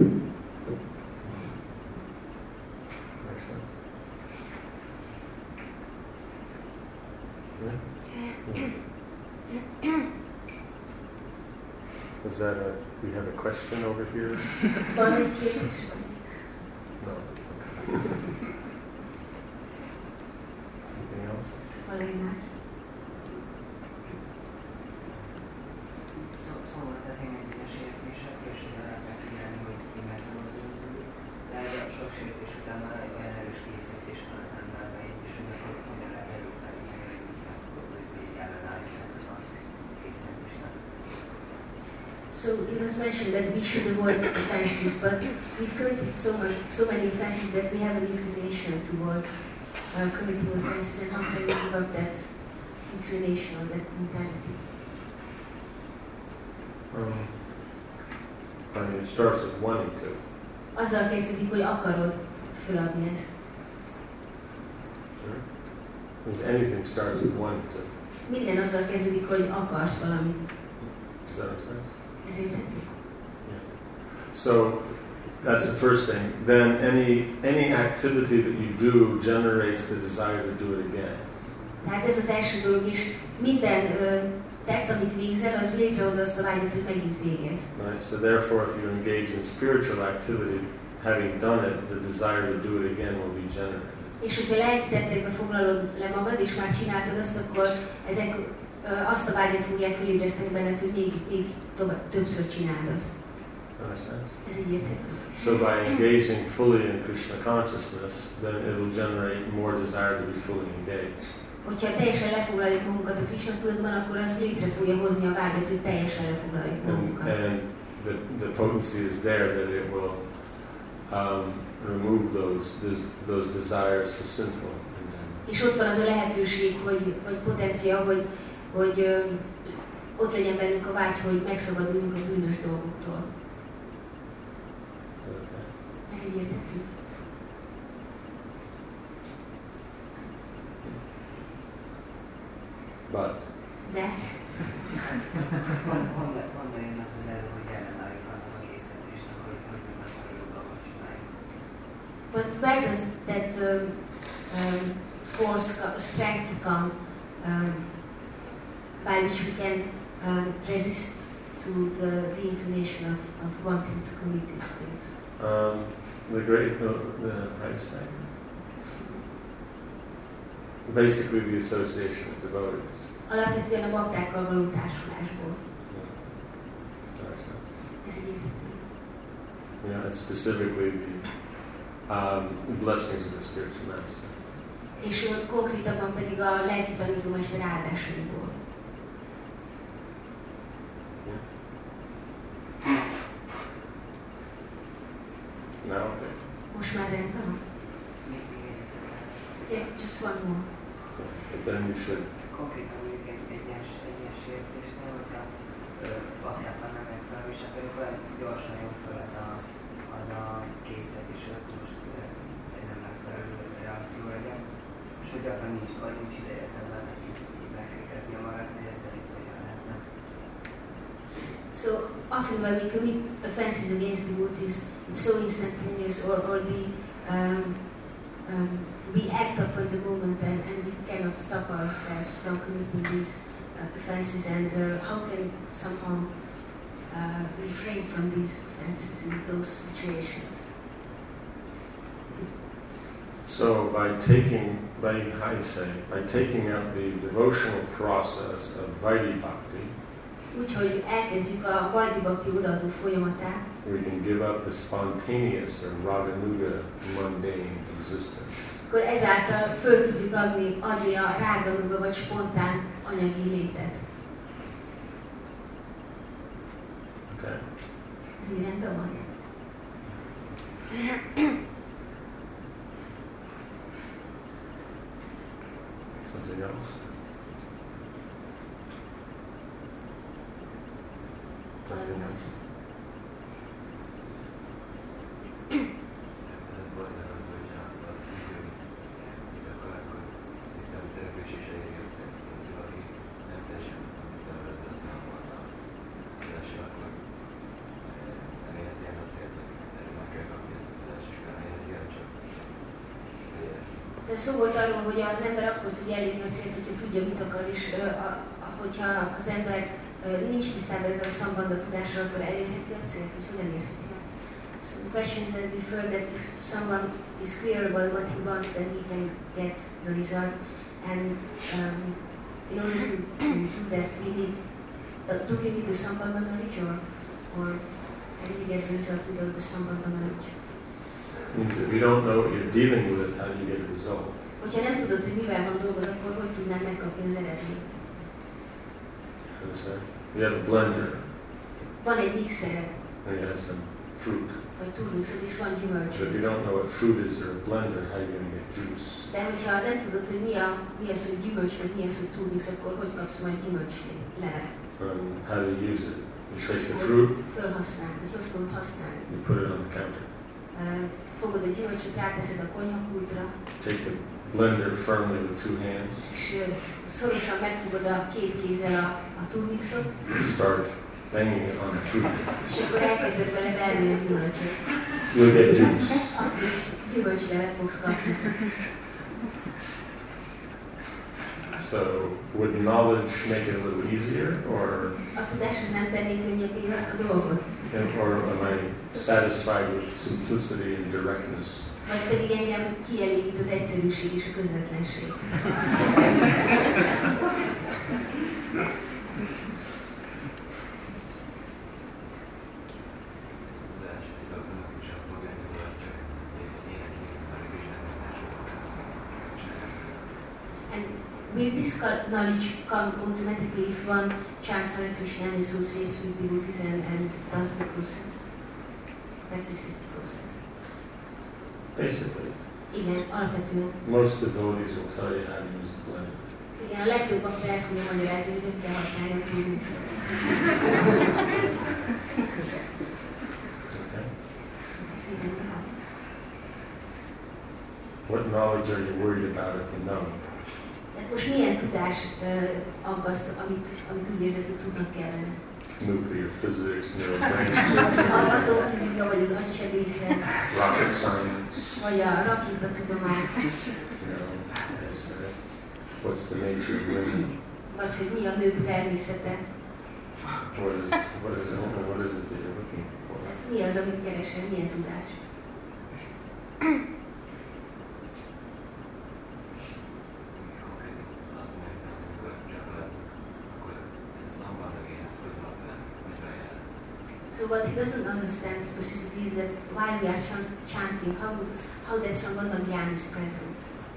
Makes sense? Yeah? Is that a, we have a question over here? Van egy kérdés? No. Something else? Valami más? Szó volt az énekbizonyos sértésekről, és utána rá kell figyelni, hogy mi megszabadulunk tőlük. De a sok sértés után már egy olyan erős készítés van az emberben, és hogy akkor hogyan lehet előfelé, hogy megszabaduljuk, hogy így ellenállítani a készítésnek. So it was mentioned that we should avoid offenses, but we've committed so much, so many offenses that we have an inclination towards uh, committing offenses, and how can we give up that inclination or that mentality? Um, I mean, it starts with wanting to. Azzal kezdődik, hogy akarod föladni ezt. Sure. Because anything starts with wanting to. Minden azzal kezdődik, hogy akarsz valamit. Does that make sense? Ez érthető? Yeah. So that's the first thing. Then any any activity that you do generates the desire to do it again. Tehát ez az első dolog, és minden ö, tett, amit végzel, az létrehozza azt a vágyat, hogy megint végez. Right? So therefore, if you engage in spiritual activity, having done it, the desire to do it again will be generated. És hogyha lelki tettekbe foglalod le magad, és már csináltad azt, akkor ezek ö, azt a vágyat fogják felébreszteni benned, hogy még, még tovább, többször csináld azt. Understand? Ez így érthető. So by engaging fully in Krishna consciousness, then it will generate more desire to be fully engaged. Hogyha teljesen lefoglaljuk magunkat a Krishna tudatban, akkor az létre fogja hozni a vágyat, hogy teljesen lefoglaljuk And, magunkat. and the, the potency is there that it will um, remove those, those those desires for sinful endeavor. És ott van az a lehetőség, hogy, vagy potencia, hogy, hogy ö, ott legyen bennünk a vágy, hogy megszabaduljunk a bűnös dolgoktól. Okay. Ez így érthető. But De Honnan jön az az erő, hogy ellenálljuk annak a készítésnek, hogy hogy nem megfelelő dolgot csináljuk? But where does that um, um, force, co- strength come um, by which we can um, resist to the, the inclination of, of wanting to commit these things? um, the great, uh, the, how do you say? Basically, the association of devotees. Alapvetően a baktákkal való társulásból. Ez így érthető. You know, and specifically the um, blessings of the spiritual master. És uh, konkrétabban pedig a lelki tanítómester áldásaiból. Now, okay. Most már rendben van? Yeah, just one more. But then you should. Konkrétan mondjuk egy egyes, egyes értésnél, hogyha baktákban nem megfelelő, és akkor olyan gyorsan jön föl az a, az a készlet is, hogy most egy nem megfelelő reakció legyen. És hogy gyakran nincs, vagy nincs ideje az embernek így megkérdezni a magát, hogy ezzel itt hogyan lehetne. So often when we commit offenses against devotees, it's so instantaneous, or, or the um, um, we act upon the moment, and, and we cannot stop ourselves from committing these uh, offenses. And uh, how can somehow uh, refrain from these offenses in those situations? So by taking, by how you say, by taking out the devotional process of Vaidhi Bhakti, Úgyhogy elkezdjük a Vaidhi Bhakti odaadó folyamatát, we can give up the spontaneous or raganuga mundane existence. akkor ezáltal föl tudjuk adni, adni a ráganuga vagy spontán anyagi létet. Okay. Ez így rendben van? Something else? Nothing else? Szó volt arról, hogy az ember akkor tudja elérni a célt, hogyha tudja, mit akar, és uh, a, hogyha az ember uh, nincs tisztában ezzel a szambanda tudással, akkor elérheti a célt, hogy hogyan érheti el. So the question is that refer that if someone is clear about what he wants, then he can get the result. And um, in order to, to do that, we need, uh, do we need the sambanda knowledge, or, or can we get the result without the sambanda knowledge? Means that if you don't know what you're dealing with, how do you get a result? Hogyha nem tudod, hogy mivel van dolgod, akkor hogy tudnád megkapni az eredményt? You have a blender, Van egy mixered, and you have some fruit. vagy turmixod, és van gyümölcs. So if you don't know what fruit is or a blender, how are you going to get juice? De hogyha nem tudod, hogy mi, a, mi az, hogy gyümölcs, vagy mi az, hogy turmix, akkor hogy kapsz majd gyümölcs levet? Um, how do you use it? You take the fruit, Fölhasználni, hogy hogy tudod használni. you put it on the counter. Uh, fogod a gyümölcsöt, ráteszed a konyhapultra, Take the blender firmly with two hands. és uh, szorosan megfogod a két kézzel a, a turmixot, You start banging it on the fruit. és akkor elkezded vele verni a gyümölcsöt. You'll get juice. Akkor is gyümölcslevet fogsz kapni. So would knowledge make it a little easier, or A tudás az nem tenni könnyebbé a dolgot. or am I satisfied with simplicity and directness? Vagy pedig engem kielégít az egyszerűség és a közvetlenség. And will this knowledge come automatically if one chants Hare Krishna and associates with devotees and, and does the process? Practices the process. Basically. Igen, alapvetően. Most devotees will tell you how to use the blade. Igen, a legjobb akkor el fogja magyarázni, hogy hogy kell használni a tudunk. What knowledge are you worried about if you know? Tehát most milyen tudás uh, aggaszt, amit, amit úgy érzed, hogy tudnak kellene? Nuclear physics, neurobrain Az atomfizika, vagy az agysebészet, rocket science, vagy a rakétatudomány, you know, what's the nature of women? Vagy hogy mi a nők természete. What is, what is, it, what is it that you're looking for? Tehát mi az, amit keresel, milyen tudás? So what he doesn't understand specifically is that while we are chant chanting, how, how that Sambandha Gyan is present.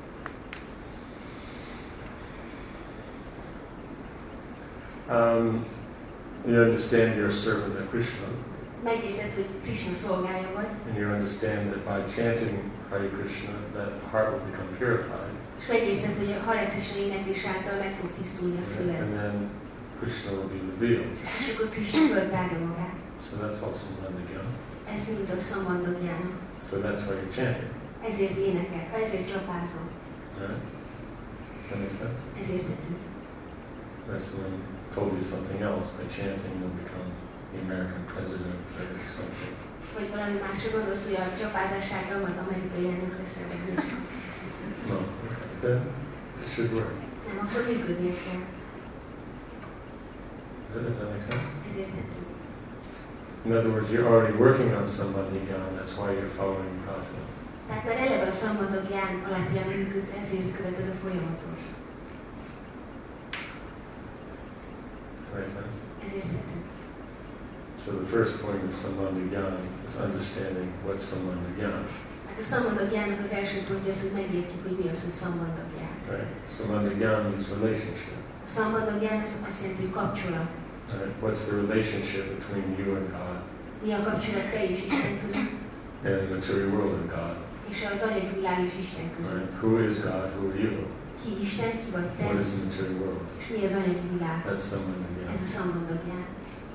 Um, you understand you're a servant of Krishna. Megérted, hogy Krishna szolgája vagy. And you understand that by chanting Hare Krishna, that the heart will become purified. És megérted, hogy a Hare Krishna éneklés által meg fog tisztulni a szíved. And then Krishna will be revealed. És akkor Krishna föltárja magát. So that's also Sambandha. Ez mind a Sambandha Gyana. So that's why you're chanting. Ezért énekel, ezért csapázol. Right? That makes sense? Ez értető. That's when told you something else. By chanting, you'll become the American president or something. Vagy valami másra gondolsz, hogy a csapázás által majd amerikai elnök leszel, vagy nincs. No. Then it should work. Nem, akkor működnie kell. Does that, does that make sense? Ez értető. In other words, you're already working on Sambandha Gyan, that's why you're following the process. Tehát már eleve a Sambandha Gyan alapján működsz, ezért követed a folyamatot. Makes sense? Ez értető. So the first point of Sambandha Gyan is understanding what's Sambandha Gyan. Hát a Sambandha Gyannak az első pontja az, hogy megértjük, hogy mi az, hogy Sambandha Gyan. Right? Sambandha Gyan means relationship. A Sambandha Gyan az azt jelenti, hogy kapcsolat. Right? What's the relationship between you and God? Mi a kapcsolat te és Isten között? And the material world and God. És az anyagi világ és Isten között. Right? Who is God? Who are you? Ki Isten, ki vagy te? What is the material world? És mi az anyagi világ? That's Sambandha Gyan. Ez a Sambandha Gyan.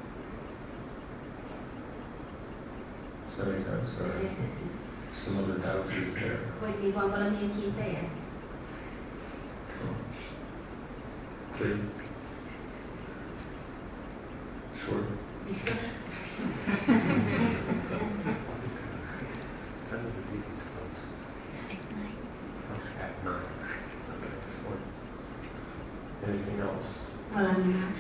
Does that make sense? Or Ez értető. some other doubt is there? Vagy még van valamilyen kételje? Clear? Sure? Biztos? Ten of the deities close. At nine. Okay, so anything else? Valami más.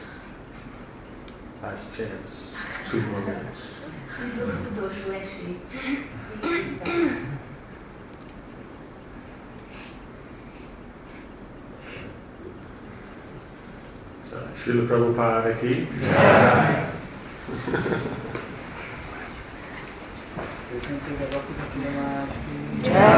Last chance. Two more minutes. Utolsó esély. So, Srila Prabhupada ki. Köszönjük a Bhakti Tudomás.